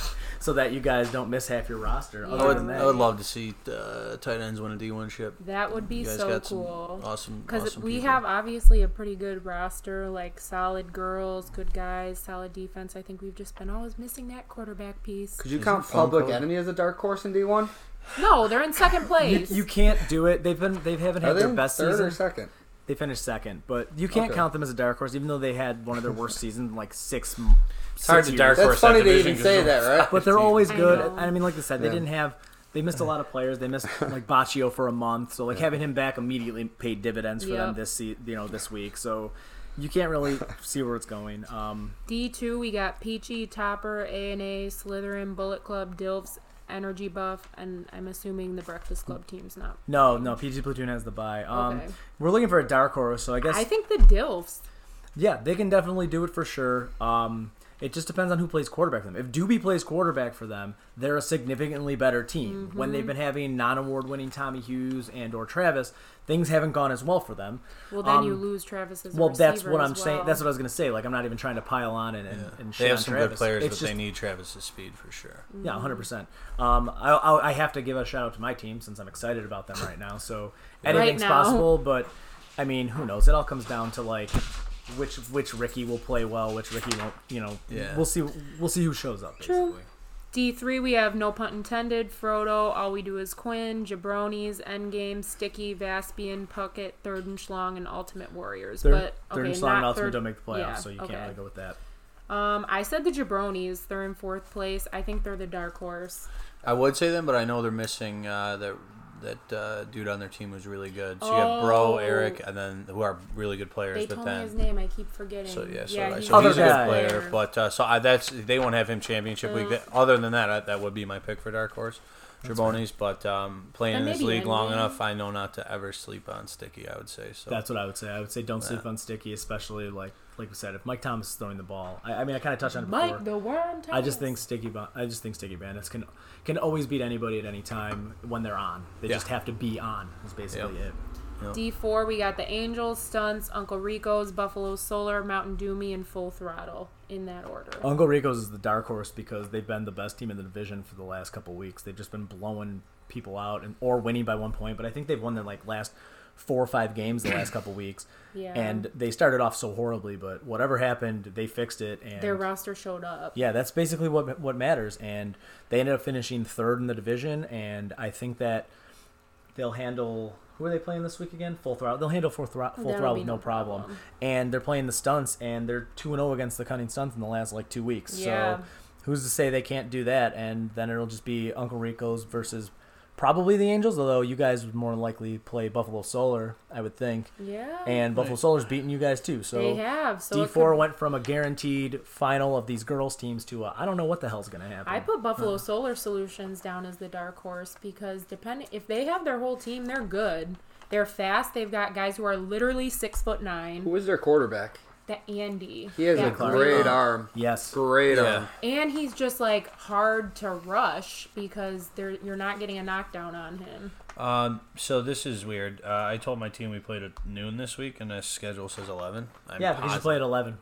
so that you guys don't miss half your roster. Yeah. Other I would, than that, I would love to see uh, tight ends win a D one ship. That would be You guys so got some cool. awesome, Because awesome we people. have obviously a pretty good roster, like solid girls, good guys, solid defense. I think we've just been always missing that quarterback piece. Could you Is count it phone Public code? Enemy as a dark horse in D one? No, they're in second you, place. you can't do it. They've been they haven't Are had they their in best third season. or second? They finished second, but you can't Okay. count them as a dark horse, even though they had one of their worst seasons in like six. It's hard to dark That's horse funny that to division even 'cause say they're- that, right? But they're always I good. know. I mean, like I said, they Yeah. didn't have. They missed a lot of players. They missed like Baccio for a month, so like having him back immediately paid dividends for them Yep. this se- you know this week. So you can't really see where it's going. Um, D two, we got Peachy, Topper, A and A, Slytherin, Bullet Club, Dilfs, Energy Buff, and I'm assuming the Breakfast Club team's not. no, no, P G Platoon has the bye. Um, Okay. We're looking for a dark horse, so I guess I think the Dilfs. yeah, they can definitely do it for sure. Um, it just depends on who plays quarterback for them. If Doobie plays quarterback for them, they're a significantly better team. Mm-hmm. When they've been having non-award-winning Tommy Hughes and or Travis, things haven't gone as well for them. Well, then Um, you lose Travis as a Well, that's receiver what as I'm saying. well. That's what I was going to say. Like, I'm not even trying to pile on and, and, Yeah. and shit They have on some Travis. good players, It's but just, they need Travis's speed for sure. yeah, one hundred percent. Um, I, I, I have to give a shout out to my team since I'm excited about them right now. So Right anything's now. possible, but I mean, who knows? It all comes down to like which which Ricky will play well, which Ricky won't. You know, Yeah. we'll see. We'll see who shows up. True. Basically. D three, we have No Punt Intended, Frodo, All We Do Is Quinn, Jabronis, Endgame, Sticky, Vaspian, Puckett, Third and Schlong, and Ultimate Warriors. Third, but third okay, and Slime and not Ultimate third. don't make the playoffs, yeah, so you okay. can't really go with that. Um, I said the Jabronis. They're in fourth place. I think they're the dark horse. I would say them, but I know they're missing uh, that that uh, dude on their team who's really good. So you have Bro, Oh. Eric, and then who are really good players. They but told then me his name. I keep forgetting. So yeah, so, yeah, I- he's so Other he's a good guy. player, but uh, so I, that's they won't have him championship week. Ugh. Other than that, I, that would be my pick for dark horse, Drabonis. But um, playing And in this maybe league long Endgame. enough, I know not to ever sleep on Sticky. I would say so. That's what I would say. I would say don't sleep Yeah. on Sticky, especially like like we said, if Mike Thomas is throwing the ball. I, I mean, I kind of touched on it before. Mike the Worm. I just Thomas. think Sticky. Ba- I just think Sticky Bandits can can always beat anybody at any time when they're on. They Yeah. just have to be on. Is basically Yep. it. D four, we got the Angels, Stunts, Uncle Rico's, Buffalo Solar, Mountain Doomy, and Full Throttle in that order. Uncle Rico's is the dark horse because they've been the best team in the division for the last couple weeks. They've just been blowing people out and or winning by one point. But I think they've won their like last four or five games the last couple weeks. Yeah. And they started off so horribly, but whatever happened, they fixed it. And Their roster showed up. yeah, that's basically what what matters. And they ended up finishing third in the division. And I think that they'll handle. Who are they playing this week again? Full Throttle. They'll handle full, thro- full That'll throttle be with no no problem. problem. And they're playing the Stunts, and they're two and zero against the Cunning Stunts in the last like two weeks. Yeah. So who's to say they can't do that? And then it'll just be Uncle Rico's versus probably the Angels, although you guys would more than likely play Buffalo Solar, I would think. Yeah. And Buffalo Solar's beating you guys too. So they have. So D it four could- went from a guaranteed final of these girls teams to a, I don't know what the hell's going to happen. I put Buffalo Solar Solutions down as the dark horse because depending if they have their whole team, they're good. They're fast. They've got guys who are literally six foot nine. Who is their quarterback? The Andy. He has Yeah. a great arm. Yes. Great Yeah. arm. And he's just like hard to rush because they're, you're not getting a knockdown on him. Um, so this is weird. Uh, I told my team we played at noon this week, and the schedule says eleven. I'm Yeah, because you positive, play at eleven.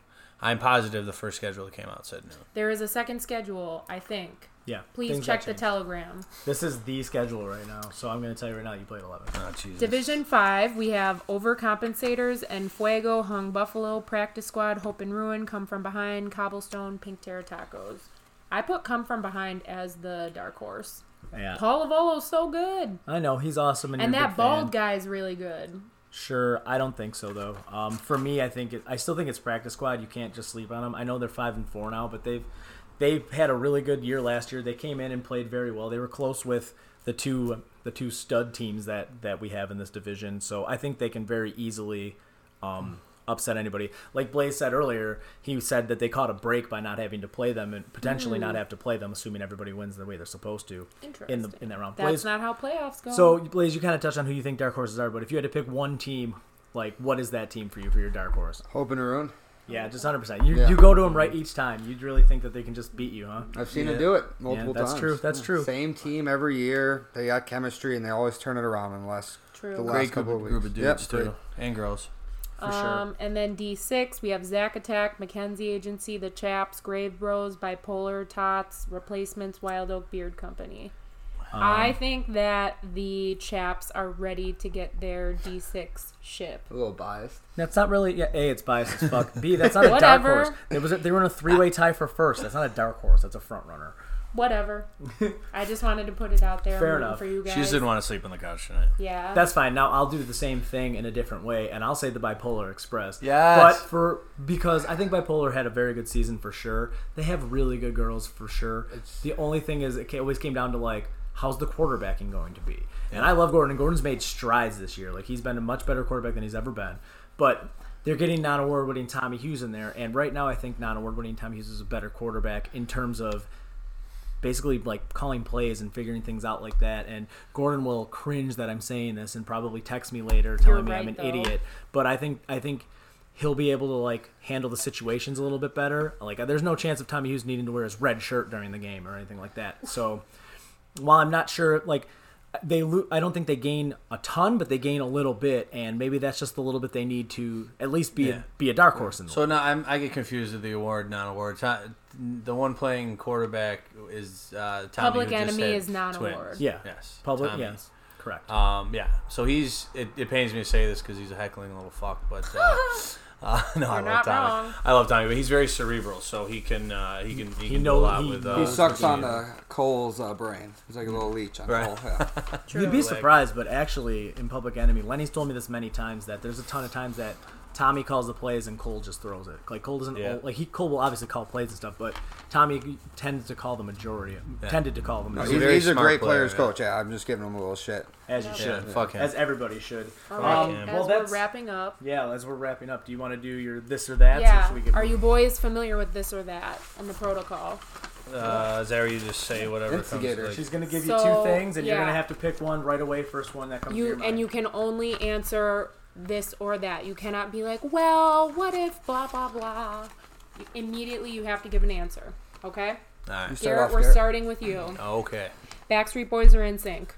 I'm positive the first schedule that came out said noon. There is a second schedule, I think. Yeah. Please things check got the changed. telegram. This is the schedule right now, so I'm going to tell you right now, you played eleven. Oh, Jesus. Division five, we have Overcompensators and Fuego, Hung Buffalo, Practice Squad, Hope and Ruin, Come From Behind, Cobblestone, Pink Terra Tacos. I put Come From Behind as the dark horse. Yeah. Paul Lavolo's so good. I know, he's awesome. And, And you're a that big bald fan. guy's really good. Sure, I don't think so though. Um, for me, I think it, I still think it's Practice Squad. You can't just sleep on them. I know they're five and four now, but they've they've had a really good year last year. They came in and played very well. They were close with the two the two stud teams that, that we have in this division. So I think they can very easily um, upset anybody. Like Blaze said earlier, he said that they caught a break by not having to play them and potentially Mm. not have to play them, assuming everybody wins the way they're supposed to Interesting. in the in that round. That's Blaze, not how playoffs go. so, Blaze, you kind of touched on who you think dark horses are, but if you had to pick one team, like, what is that team for you for your dark horse? Hope and Ruin. Yeah, just one hundred percent. You Yeah. you go to them right each time. You really think that they can just beat you, huh? I've seen Yeah. it do it multiple that's times. true, that's true. Same team every year. They got chemistry, and they always turn it around in the last, True. the last Great group, couple of, of group weeks. of Yep, dudes, great. too. And girls. For sure. Um, and then D six, we have Zack Attack, Mackenzie Agency, The Chaps, Grave Bros, Bipolar, Tots, Replacements, Wild Oak Beard Company. Um, I think that the Chaps are ready to get their D six ship. A little biased. That's not really. Yeah, A, it's biased as fuck. B, that's not a dark Whatever. horse. It was a, they were in a three way tie for first. That's not a dark horse. That's a front runner. Whatever. I just wanted to put it out there. Fair I'm rooting enough. for you guys. She just didn't want to sleep on the couch tonight. Yeah. That's fine. Now I'll do the same thing in a different way, and I'll say the Bipolar Express. Yes. But for because I think Bipolar had a very good season for sure. They have really good girls for sure. The only thing is, it ca- always came down to like, how's the quarterbacking going to be? And I love Gordon. And Gordon's made strides this year. Like, he's been a much better quarterback than he's ever been. But they're getting non-award winning Tommy Hughes in there, and right now I think non-award winning Tommy Hughes is a better quarterback in terms of basically like calling plays and figuring things out like that. And Gordon will cringe that I'm saying this and probably text me later telling You're me right, I'm an though. idiot. But I think I think he'll be able to like handle the situations a little bit better. Like, there's no chance of Tommy Hughes needing to wear his red shirt during the game or anything like that. So while I'm not sure, like they lo- I don't think they gain a ton, but they gain a little bit, and maybe that's just the little bit they need to at least be Yeah. a, be a dark horse in the So now I'm, I get confused with the award, non-award. To- The one playing quarterback is uh, Tommy. Public who just Enemy had is non-award. twins. Yeah. Yes. public. Tommy. Yes, correct. Um, yeah. So he's. It, it pains me to say this because he's a heckling little fuck, but uh, uh, no, I You're love not Tommy. wrong. I love Tommy, but he's very cerebral, so he can. Uh, he can. He, He can know- do a lot he- with. he Uh, He sucks with on the- uh, Cole's uh, brain. He's like a little leech on Right. Cole. Yeah. True. You'd be Like- surprised, but actually, in Public Enemy, Lenny's told me this many times that there's a ton of times that Tommy calls the plays and Cole just throws it. Like, Cole doesn't Yeah. like he Cole will obviously call plays and stuff, but Tommy tends to call the majority. Yeah. Tended to call them No, He's he's, a very he's a smart great player, players yeah. coach. Yeah, I'm just giving him a little shit. as you Yeah, should, fuck him. as everybody should. All right. Um, As well, we're that's wrapping up. yeah. As we're wrapping up, do you want to do your this or that? or Yeah. should we get Are you boys familiar with this or that and the protocol? Uh, is that where you just say whatever Instigator. comes? Like, She's gonna give you So, two things, and you're yeah. gonna have to pick one right away. First one that comes to your You mind. and you can only answer this or that. You cannot be like, well, what if blah blah blah. You- Immediately, you have to give an answer. Okay, all right. You start Garrett, off, we're Garrett. starting with you. Okay. Backstreet Boys or N Sync?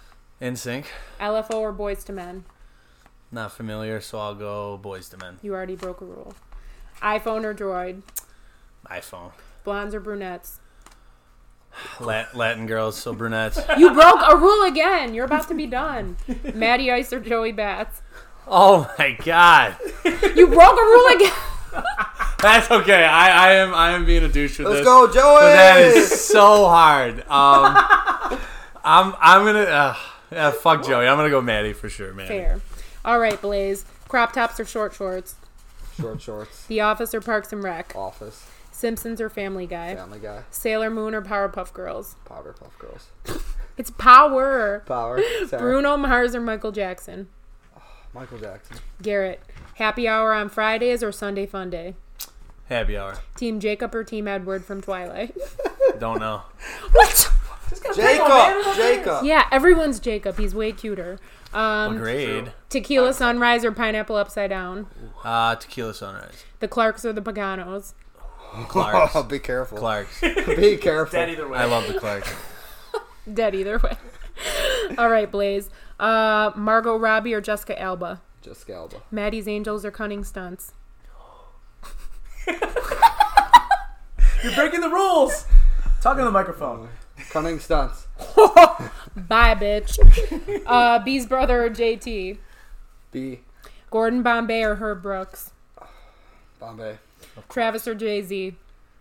In sync. L F O or Boys to Men? Not familiar, so I'll go Boys to Men. You already broke a rule. iPhone or Droid? iPhone. Blondes or brunettes? Lat- Latin girls, so brunettes. You broke a rule again. You're about to be done. Maddie Ice or Joey Bats? Oh my god. You broke a rule again. That's okay. I, I am I am being a douche with Let's this. go, Joey! But that is so hard. Um, I'm I'm gonna uh, yeah, fuck Joey. I'm gonna go Maddie for sure, Maddie. Fair. All right, Blaze. Crop tops or short shorts? Short shorts. The Office or Parks and Rec? Office. Simpsons or Family Guy? Family Guy. Sailor Moon or Powerpuff Girls? Powerpuff Girls. It's Power. Power. Sarah. Bruno Mars or Michael Jackson? Michael Jackson. Garrett. Happy Hour on Fridays or Sunday Fun Day? Happy hour. Team Jacob or Team Edward from Twilight? Don't know. What? Jacob! Jacob! Yeah, everyone's Jacob. He's way cuter. Um, What grade? Tequila Sunrise or Pineapple Upside Down? Uh, Tequila Sunrise. The Clarks or the Paganos? Clarks. Oh, be careful. Clarks. Be careful. Dead either way. I love the Clarks. Dead either way. All right, Blaze. Uh, Margot Robbie or Jessica Alba? Jessica Alba. Maddie's Angels or Cunning Stunts? You're breaking the rules. Talking to the microphone. Cunning stunts. Bye, bitch. Uh, B's brother or J T? B. Gordon Bombay or Herb Brooks? Bombay. Travis or Jay-Z?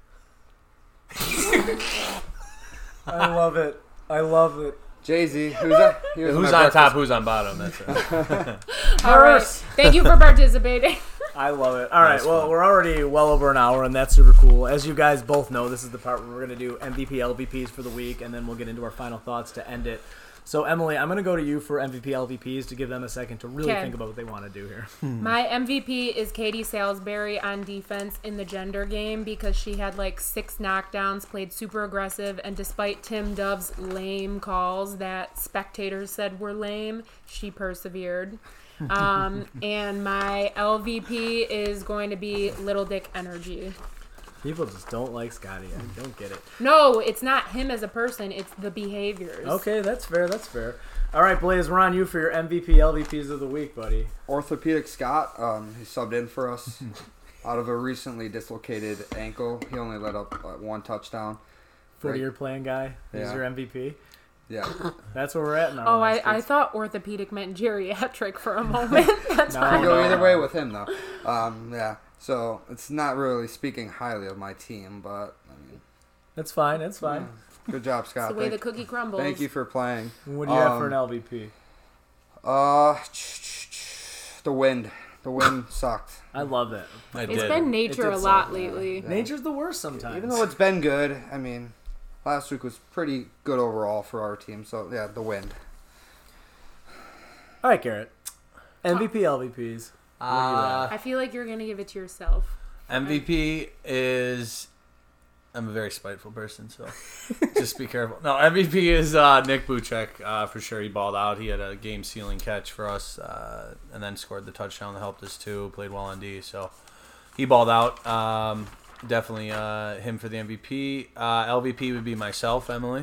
I love it. I love it. Jay-Z. Who's that? He was Who's my on top? breakfast- Who's on bottom? That's it. All right. Nurse. Thank you for participating. I love it. All right, Nice well, one. we're already well over an hour, and that's super cool. As you guys both know, this is the part where we're going to do M V P, L V Ps for the week, and then we'll get into our final thoughts to end it. So, Emily, I'm going to go to you for M V P, L V Ps to give them a second to really Okay. think about what they want to do here. My M V P is Katie Salisbury on defense in the gender game because she had like six knockdowns, played super aggressive, and despite Tim Dove's lame calls that spectators said were lame, she persevered. Um, and my L V P is going to be Little Dick Energy. People just don't like Scotty. I don't get it. No, it's not him as a person, it's the behaviors. Okay, that's fair. That's fair. All right, Blaze, we're on you for your M V P, L V Ps of the week, buddy. Orthopedic Scott. Um, he subbed in for us out of a recently dislocated ankle. He only let up uh, one touchdown. forty-year playing guy. He's Yeah. your M V P. Yeah. That's where we're at now. Oh, I, I thought orthopedic meant geriatric for a moment. That's No, I fine. go no, either no. way with him though. Um, yeah. So it's not really speaking highly of my team, but I mean, That's fine. That's fine. good job, It's Scott. the way Thank, the cookie crumbles. thank you for playing. What do you have for Um, an L V P? Uh, the wind. The wind sucked. I love it. I It's did. been nature It a did lot suck. lately. Yeah. Nature's the worst sometimes. Even though it's been good, I mean, last week was pretty good overall for our team. So yeah, the wind. All right, Garrett. M V P, L V Ps. What do you Uh, I feel like you're gonna give it to yourself. M V P is. I'm a very spiteful person, so just be careful. No, M V P is uh, Nick Buchek uh, for sure. He balled out. He had a game-sealing catch for us, uh, and then scored the touchdown that helped us too. Played well on D, so he balled out. Um, definitely uh, him for the M V P. Uh, L V P would be myself, Emily.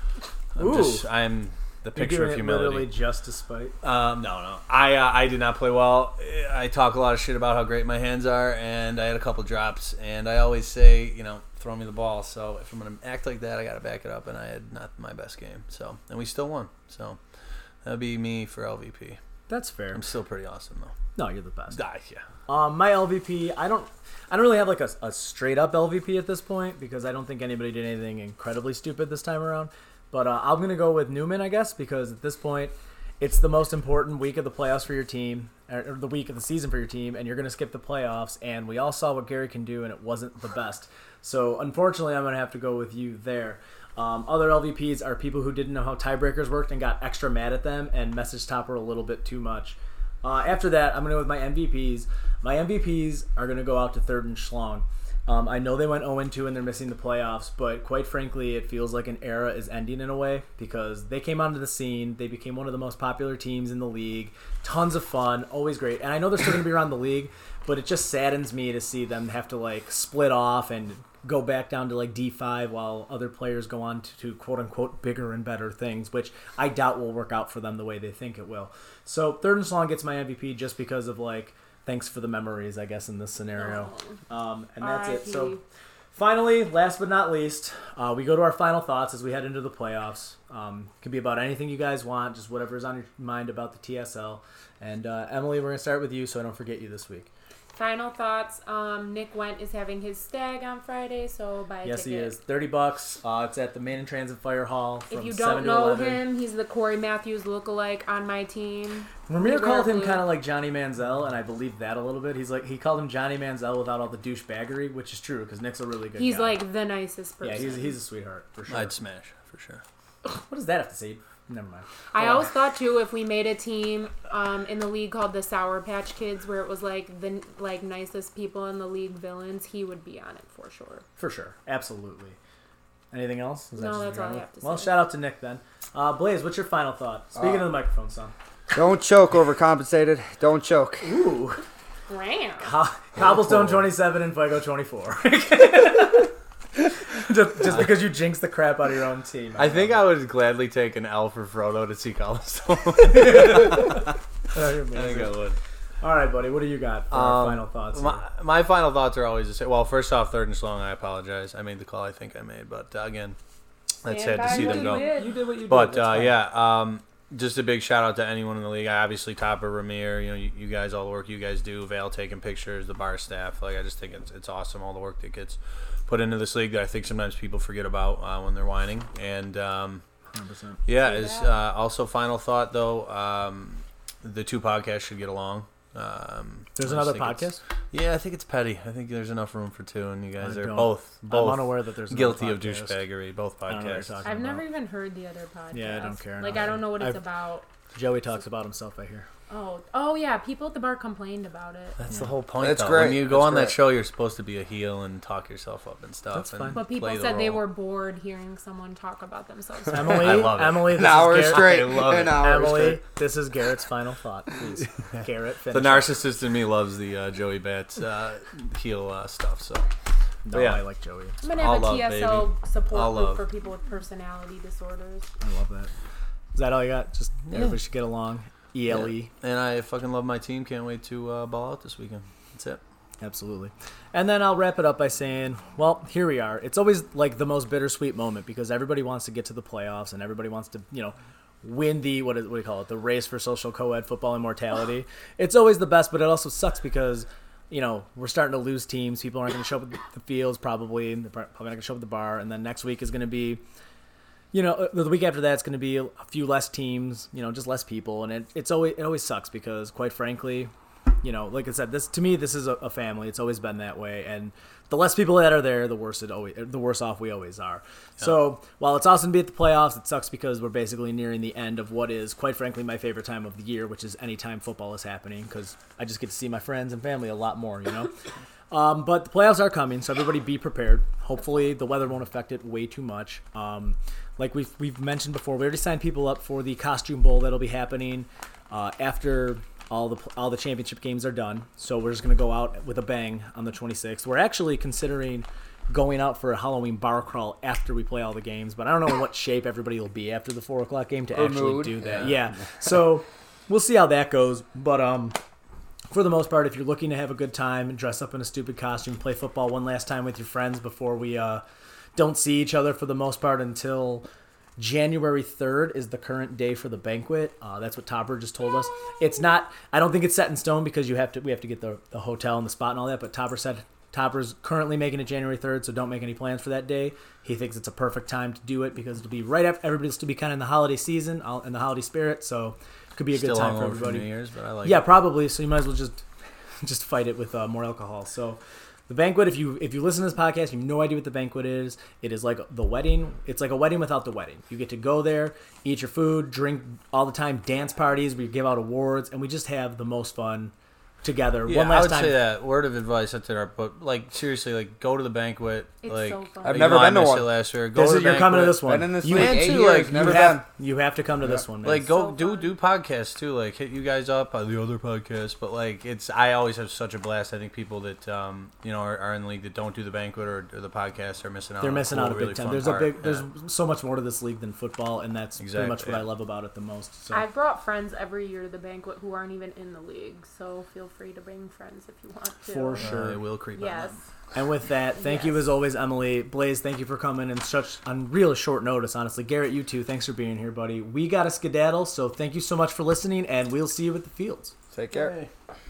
I'm Ooh. just I'm the You're picture doing of it humility. literally just to spite. Um, no, no. I uh, I did not play well. I talk a lot of shit about how great my hands are, and I had a couple drops. And I always say, you know, throw me the ball. So if I'm gonna act like that, I gotta back it up. And I had not my best game. So and we still won. So that'd be me for L V P. That's fair. I'm still pretty awesome though. No, you're the best. Ah, yeah. Um, my L V P, I don't, I don't really have like a, a straight up L V P at this point because I don't think anybody did anything incredibly stupid this time around. But uh, I'm gonna go with Newman, I guess, because at this point, it's the most important week of the playoffs for your team, or the week of the season for your team, and you're gonna skip the playoffs. And we all saw what Gary can do, and it wasn't the best. So unfortunately, I'm gonna have to go with you there. Um, other L V Ps are people who didn't know how tiebreakers worked and got extra mad at them and messaged Topper a little bit too much. Uh, after that, I'm going to go with my M V Ps. My M V Ps are going to go out to Third and Schlong. Um, I know they went oh and two and they're missing the playoffs, but quite frankly, it feels like an era is ending in a way because they came onto the scene. They became one of the most popular teams in the league. Tons of fun, always great. And I know they're still going to be around the league, but it just saddens me to see them have to like split off and go back down to like D five while other players go on to, to quote unquote bigger and better things, which I doubt will work out for them the way they think it will. So Third and Schlong gets my M V P just because of like thanks for the memories, I guess, in this scenario. Um, and that's R I it. P So finally, last but not least, uh, we go to our final thoughts as we head into the playoffs. Um, could be about anything you guys want, just whatever's on your mind about the T S L. And uh, Emily, we're gonna start with you, so I don't forget you this week. Final thoughts. Um, Nick Went is having his stag on Friday, so buy a Yes, ticket. he is. Thirty bucks. Uh, it's at the Main and Transit Fire Hall. From If you seven don't to know eleven. him, he's the Corey Matthews lookalike on my team. Ramir We called wear him blue. kind of like Johnny Manziel, and I believe that a little bit. He's like he called him Johnny Manziel without all the douchebaggery, which is true because Nick's a really good He's guy. like the nicest person. yeah, he's he's a sweetheart for sure. I'd smash for sure. What does that have to say? Never mind. I Go on. always thought too, if we made a team um, in the league called the Sour Patch Kids, where it was like the like nicest people in the league villains, he would be on it for sure. For sure, absolutely. Anything else? Is that No, just that's all I general? have to Well, say. shout out to Nick then. Uh, Blaze, what's your final thought? Speaking Uh, of the microphone, son. Don't choke, overcompensated. Don't choke. Ooh, Ram. Co- Cobblestone twenty-seven and Fuego twenty-four. just, just because you jinxed the crap out of your own team. I think I would gladly take an L for Frodo to see Cobblestone. Oh, you're I think amazing. I would. All right, buddy. What do you got for our Um, final thoughts? My, here? my final thoughts are always the same. Well, first off, third and long, I apologize. I made the call I think I made, but uh, again, that's Stand sad to by see what them you go. did. You did what you did. But That's uh, fine. yeah, um, just a big shout out to anyone in the league. I obviously Topper, Ramir, you know, you, you guys, all the work you guys do, Vale taking pictures, the bar staff. Like I just think it's, it's awesome, all the work that gets put into this league that I think sometimes people forget about uh, when they're whining. And um, one hundred percent. yeah, Say is that. uh, also final thought though. Um, the two podcasts should get along. Um, There's I another just think it's- podcast. Yeah, I think it's petty. I think there's enough room for two, and you guys I are don't. both I'm both unaware that there's another guilty of podcast. douchebaggery. Both I don't know what you're podcasts. talking I've about. never even heard the other podcast. Yeah, I don't care Like, enough. I don't know what it's I've- about. Joey talks about himself. I hear. Oh, oh yeah. People at the bar complained about it. That's the whole point. That's though. great. When you go That's on that great. show, you're supposed to be a heel and talk yourself up and stuff. That's and fine. But people play the said they role. were bored hearing someone talk about themselves. Emily, I love it. Emily, this An hour is Garrett. straight. I love An it. hour Emily, straight. this is Garrett's final thought. Please, Garrett, finish. The it. narcissist in me loves the uh, Joey Bats uh, heel uh, stuff. So No, yeah. I like Joey. I'm gonna All have a love, T S L baby. support All group love. for people with personality disorders. I love that. Is that all you got? Just Yeah. everybody should get along. E L E. Yeah. And I fucking love my team. Can't wait to uh, ball out this weekend. That's it. Absolutely. And then I'll wrap it up by saying, well, here we are. It's always like the most bittersweet moment because everybody wants to get to the playoffs and everybody wants to, you know, win the, what, is, what do you call it, the race for social co-ed football immortality. It's always the best, but it also sucks because, you know, we're starting to lose teams. People aren't going to show up at the fields probably. They're probably not going to show up at the bar. And then next week is going to be, you know, the week after that, it's going to be a few less teams, you know, just less people. And it, it's always, it always sucks because, quite frankly, you know, like I said, this to me, this is a, a family. It's always been that way, and the less people that are there, the worse it always, the worse off we always are. Yeah. So while it's awesome to be at the playoffs, it sucks because we're basically nearing the end of what is, quite frankly, my favorite time of the year, which is any time football is happening, because I just get to see my friends and family a lot more, you know. um, but the playoffs are coming, so everybody be prepared. Hopefully, the weather won't affect it way too much. Um, like we've we've mentioned before, we already signed people up for the costume bowl that'll be happening uh, after. All the all the championship games are done, so we're just gonna go out with a bang on the twenty-sixth. We're actually considering going out for a Halloween bar crawl after we play all the games, but I don't know in what shape everybody will be after the four o'clock game to Or actually mood. do that. Yeah, so we'll see how that goes. But um, for the most part, if you're looking to have a good time and dress up in a stupid costume, play football one last time with your friends before we uh don't see each other for the most part until January third is the current day for the banquet. Uh, that's what Topper just told us. It's not, I don't think it's set in stone because you have to, we have to get the, the hotel and the spot and all that, but Topper said Topper's currently making it January third, so don't make any plans for that day. He thinks it's a perfect time to do it because it'll be right after everybody's to be kind of in the holiday season, all- in the holiday spirit, so it could be a Still good time for hungover from New everybody. Year's, but I like Yeah, it. probably, so you might as well just just fight it with uh, more alcohol. So the banquet, if you if you listen to this podcast, you have no idea what the banquet is. It is like the wedding. It's like a wedding without the wedding. You get to go there, eat your food, drink all the time, dance parties. We give out awards, and we just have the most fun together. Yeah, One I last would time. say that word of advice up to our, but like seriously, like go to the banquet. It's like so fun. I've you never know, I been to missed one. it last year. Go This to is, the you're coming to banquet. this one. Been in this you, league And eight too, years, like, never you been. have, you have to come to this one, man. Like go So do fun. do podcasts too. Like hit you guys up on the other podcasts. But like it's I always have such a blast. I think people that um you know are, are in the league that don't do the banquet or, or the podcast are missing out. They're on missing cool, out a big really time. fun There's part. a big, Yeah. there's so much more to this league than football, and that's pretty much Exactly, what yeah. I love about it the most. So. I've brought friends every year to the banquet who aren't even in the league, so feel free to bring friends if you want to. For Uh, sure. it will creep Yes. on them. And with that, thank you Yes. as always, Emily. Blaze, thank you for coming in such on real short notice, honestly. Garrett, you too. Thanks for being here, buddy. We got a skedaddle, so thank you so much for listening, and we'll see you at the fields. Take care. Hey.